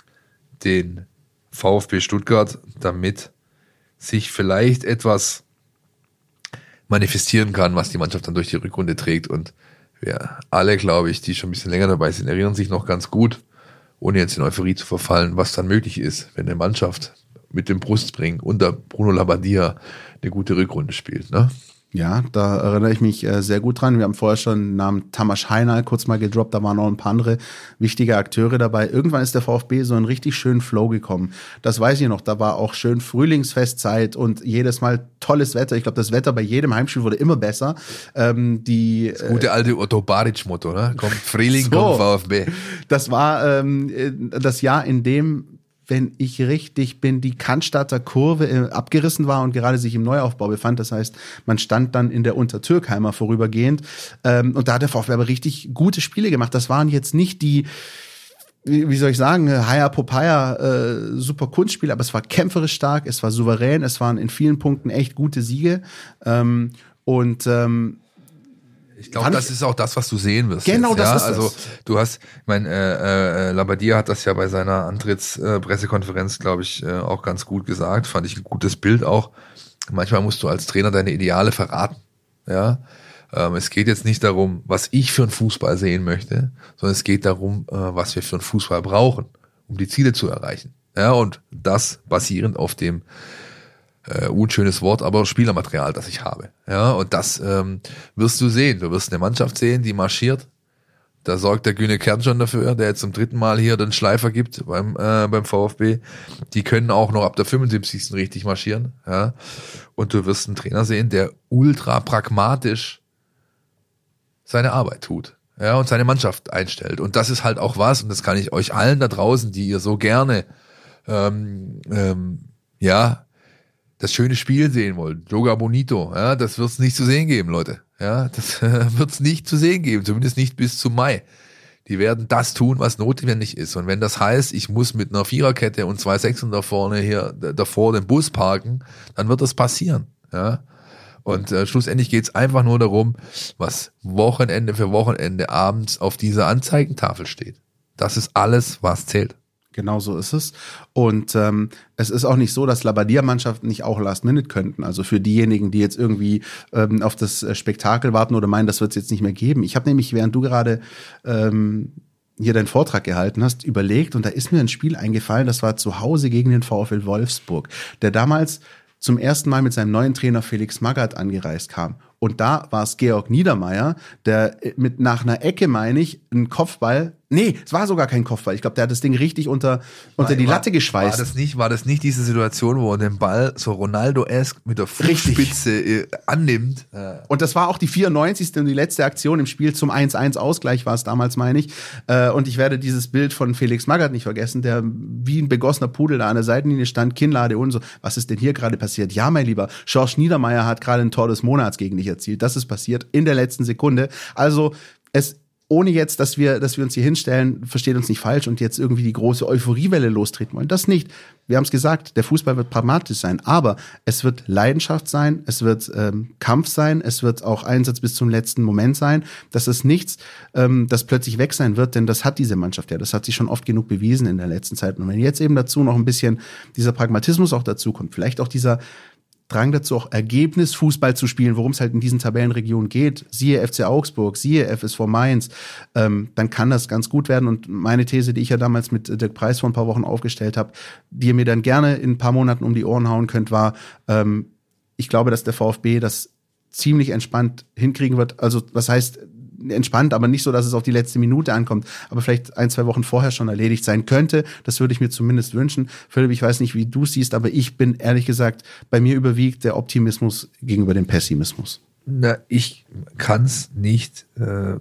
den VfB Stuttgart, damit sich vielleicht etwas manifestieren kann, was die Mannschaft dann durch die Rückrunde trägt. Und wir alle, glaube ich, die schon ein bisschen länger dabei sind, erinnern sich noch ganz gut, ohne jetzt in Euphorie zu verfallen, was dann möglich ist, wenn eine Mannschaft mit dem Brustspringen unter Bruno Labbadia eine gute Rückrunde spielt, ne? Ja, da erinnere ich mich äh, sehr gut dran. Wir haben vorher schon den Namen Tamas Heinal kurz mal gedroppt, da waren noch ein paar andere wichtige Akteure dabei. Irgendwann ist der VfB so einen richtig schönen Flow gekommen. Das weiß ich noch, da war auch schön Frühlingsfestzeit und jedes Mal tolles Wetter. Ich glaube, das Wetter bei jedem Heimspiel wurde immer besser. Ähm, die Das gute alte Otto Baric-Motto, ne? Kommt Frühling, so, kommt VfB. Das war ähm, das Jahr, in dem, wenn ich richtig bin, die Cannstatter Kurve äh, abgerissen war und gerade sich im Neuaufbau befand. Das heißt, man stand dann in der Untertürkheimer vorübergehend. Ähm, und da hat der VfB aber richtig gute Spiele gemacht. Das waren jetzt nicht die, wie, wie soll ich sagen, Haya Popeye, äh, super Kunstspiele, aber es war kämpferisch stark, es war souverän, es waren in vielen Punkten echt gute Siege. Ähm, und ähm, Ich glaube, das ist auch das, was du sehen wirst. Genau, jetzt, das ja? ist Also das. du hast, ich meine, äh, äh, Labbadia hat das ja bei seiner Antrittspressekonferenz, äh, glaube ich, äh, auch ganz gut gesagt. Fand ich ein gutes Bild auch. Manchmal musst du als Trainer deine Ideale verraten. Ja, ähm, es geht jetzt nicht darum, was ich für einen Fußball sehen möchte, sondern es geht darum, äh, was wir für einen Fußball brauchen, um die Ziele zu erreichen. Ja, und das basierend auf dem Uh, unschönes Wort, aber Spielermaterial, das ich habe. Ja, und das ähm, wirst du sehen. Du wirst eine Mannschaft sehen, die marschiert, Da sorgt der Güne Kern schon dafür, der jetzt zum dritten Mal hier den Schleifer gibt beim äh, beim VfB. Die können auch noch ab der fünfundsiebzigsten richtig marschieren. Ja. Und du wirst einen Trainer sehen, der ultra pragmatisch seine Arbeit tut. Ja, und seine Mannschaft einstellt. Und das ist halt auch was, und das kann ich euch allen da draußen, die ihr so gerne ähm, ähm, ja, das schöne Spiel sehen wollt, Joga Bonito, ja, das wird's nicht zu sehen geben, Leute. Ja, das äh, wird's nicht zu sehen geben, zumindest nicht bis zum Mai. Die werden das tun, was notwendig ist. Und wenn das heißt, ich muss mit einer Viererkette und zwei Sechsen da vorne hier davor den Bus parken, dann wird das passieren. Ja. Und äh, schlussendlich geht's einfach nur darum, was Wochenende für Wochenende abends auf dieser Anzeigentafel steht. Das ist alles, was zählt. Genau so ist es. Und ähm, es ist auch nicht so, dass Labadia-Mannschaften nicht auch Last-Minute könnten. Also für diejenigen, die jetzt irgendwie ähm, auf das Spektakel warten oder meinen, das wird es jetzt nicht mehr geben. Ich habe nämlich, während du gerade ähm, hier deinen Vortrag gehalten hast, überlegt, und da ist mir ein Spiel eingefallen, das war zu Hause gegen den VfL Wolfsburg, der damals zum ersten Mal mit seinem neuen Trainer Felix Magath angereist kam. Und da war es Georg Niedermeyer, der mit nach einer Ecke, meine ich, einen Kopfball, nee, es war sogar kein Kopfball, ich glaube, der hat das Ding richtig unter, unter war, die Latte geschweißt. War das nicht, war das nicht diese Situation, wo er den Ball so Ronaldo-esque mit der Fußspitze äh, annimmt? Ja. Und das war auch die vierundneunzigste und die letzte Aktion im Spiel zum eins eins Ausgleich war es damals, meine ich. Äh, und ich werde dieses Bild von Felix Magath nicht vergessen, der wie ein begossener Pudel da an der Seitenlinie stand, Kinnlade und so. Was ist denn hier gerade passiert? Ja, mein Lieber, Georg Niedermeyer hat gerade ein Tor des Monats gegen dich erzielt. Das ist passiert in der letzten Sekunde. Also es ohne jetzt, dass wir, dass wir uns hier hinstellen, versteht uns nicht falsch und jetzt irgendwie die große Euphoriewelle lostreten wollen. Das nicht. Wir haben es gesagt, der Fußball wird pragmatisch sein, aber es wird Leidenschaft sein, es wird ähm, Kampf sein, es wird auch Einsatz bis zum letzten Moment sein. Das ist nichts, ähm, das plötzlich weg sein wird, denn das hat diese Mannschaft ja, das hat sie schon oft genug bewiesen in der letzten Zeit. Und wenn jetzt eben dazu noch ein bisschen dieser Pragmatismus auch dazu kommt, vielleicht auch dieser Drang dazu, auch Ergebnisfußball zu spielen, worum es halt in diesen Tabellenregionen geht, siehe F C Augsburg, siehe F S V Mainz, ähm, dann kann das ganz gut werden. Und meine These, die ich ja damals mit Dirk Preis vor ein paar Wochen aufgestellt habe, die ihr mir dann gerne in ein paar Monaten um die Ohren hauen könnt, war, ähm, ich glaube, dass der VfB das ziemlich entspannt hinkriegen wird. Also was heißt entspannt, aber nicht so, dass es auf die letzte Minute ankommt, aber vielleicht ein, zwei Wochen vorher schon erledigt sein könnte. Das würde ich mir zumindest wünschen. Philipp, ich weiß nicht, wie du es siehst, aber ich bin ehrlich gesagt, bei mir überwiegt der Optimismus gegenüber dem Pessimismus. Na, ich kann es nicht äh,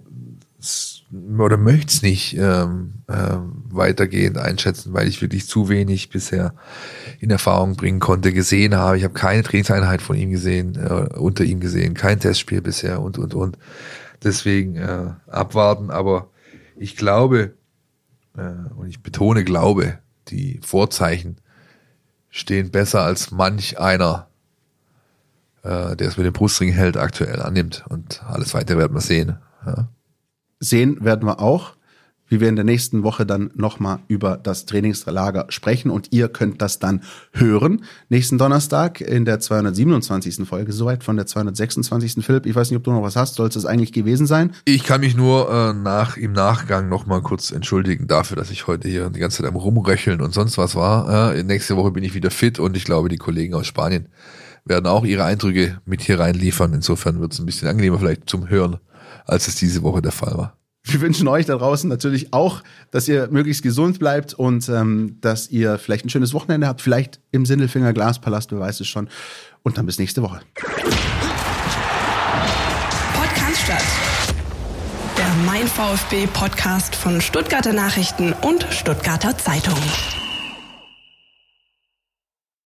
oder möchte es nicht ähm, äh, weitergehend einschätzen, weil ich wirklich zu wenig bisher in Erfahrung bringen konnte, gesehen habe. Ich habe keine Trainingseinheit von ihm gesehen, äh, unter ihm gesehen, kein Testspiel bisher und, und, und. Deswegen äh, abwarten, aber ich glaube, äh, und ich betone glaube, die Vorzeichen stehen besser als manch einer, äh, der es mit dem Brustring hält, aktuell annimmt. Und alles weitere werden wir sehen. Ja. Sehen werden wir auch, wie wir in der nächsten Woche dann nochmal über das Trainingslager sprechen und ihr könnt das dann hören. Nächsten Donnerstag in der zweihundertsiebenundzwanzigsten Folge, soweit von der zweihundertsechsundzwanzigsten Philipp, ich weiß nicht, ob du noch was hast, soll es das eigentlich gewesen sein? Ich kann mich nur äh, nach im Nachgang nochmal kurz entschuldigen dafür, dass ich heute hier die ganze Zeit am Rumröcheln und sonst was war. Äh, nächste Woche bin ich wieder fit und ich glaube, die Kollegen aus Spanien werden auch ihre Eindrücke mit hier reinliefern. Insofern wird es ein bisschen angenehmer vielleicht zum Hören, als es diese Woche der Fall war. Wir wünschen euch da draußen natürlich auch, dass ihr möglichst gesund bleibt und ähm, dass ihr vielleicht ein schönes Wochenende habt, vielleicht im Sindelfinger Glaspalast, wer weiß es schon. Und dann bis nächste Woche. Podcast statt. Der Mein VfB Podcast von Stuttgarter Nachrichten und Stuttgarter Zeitung.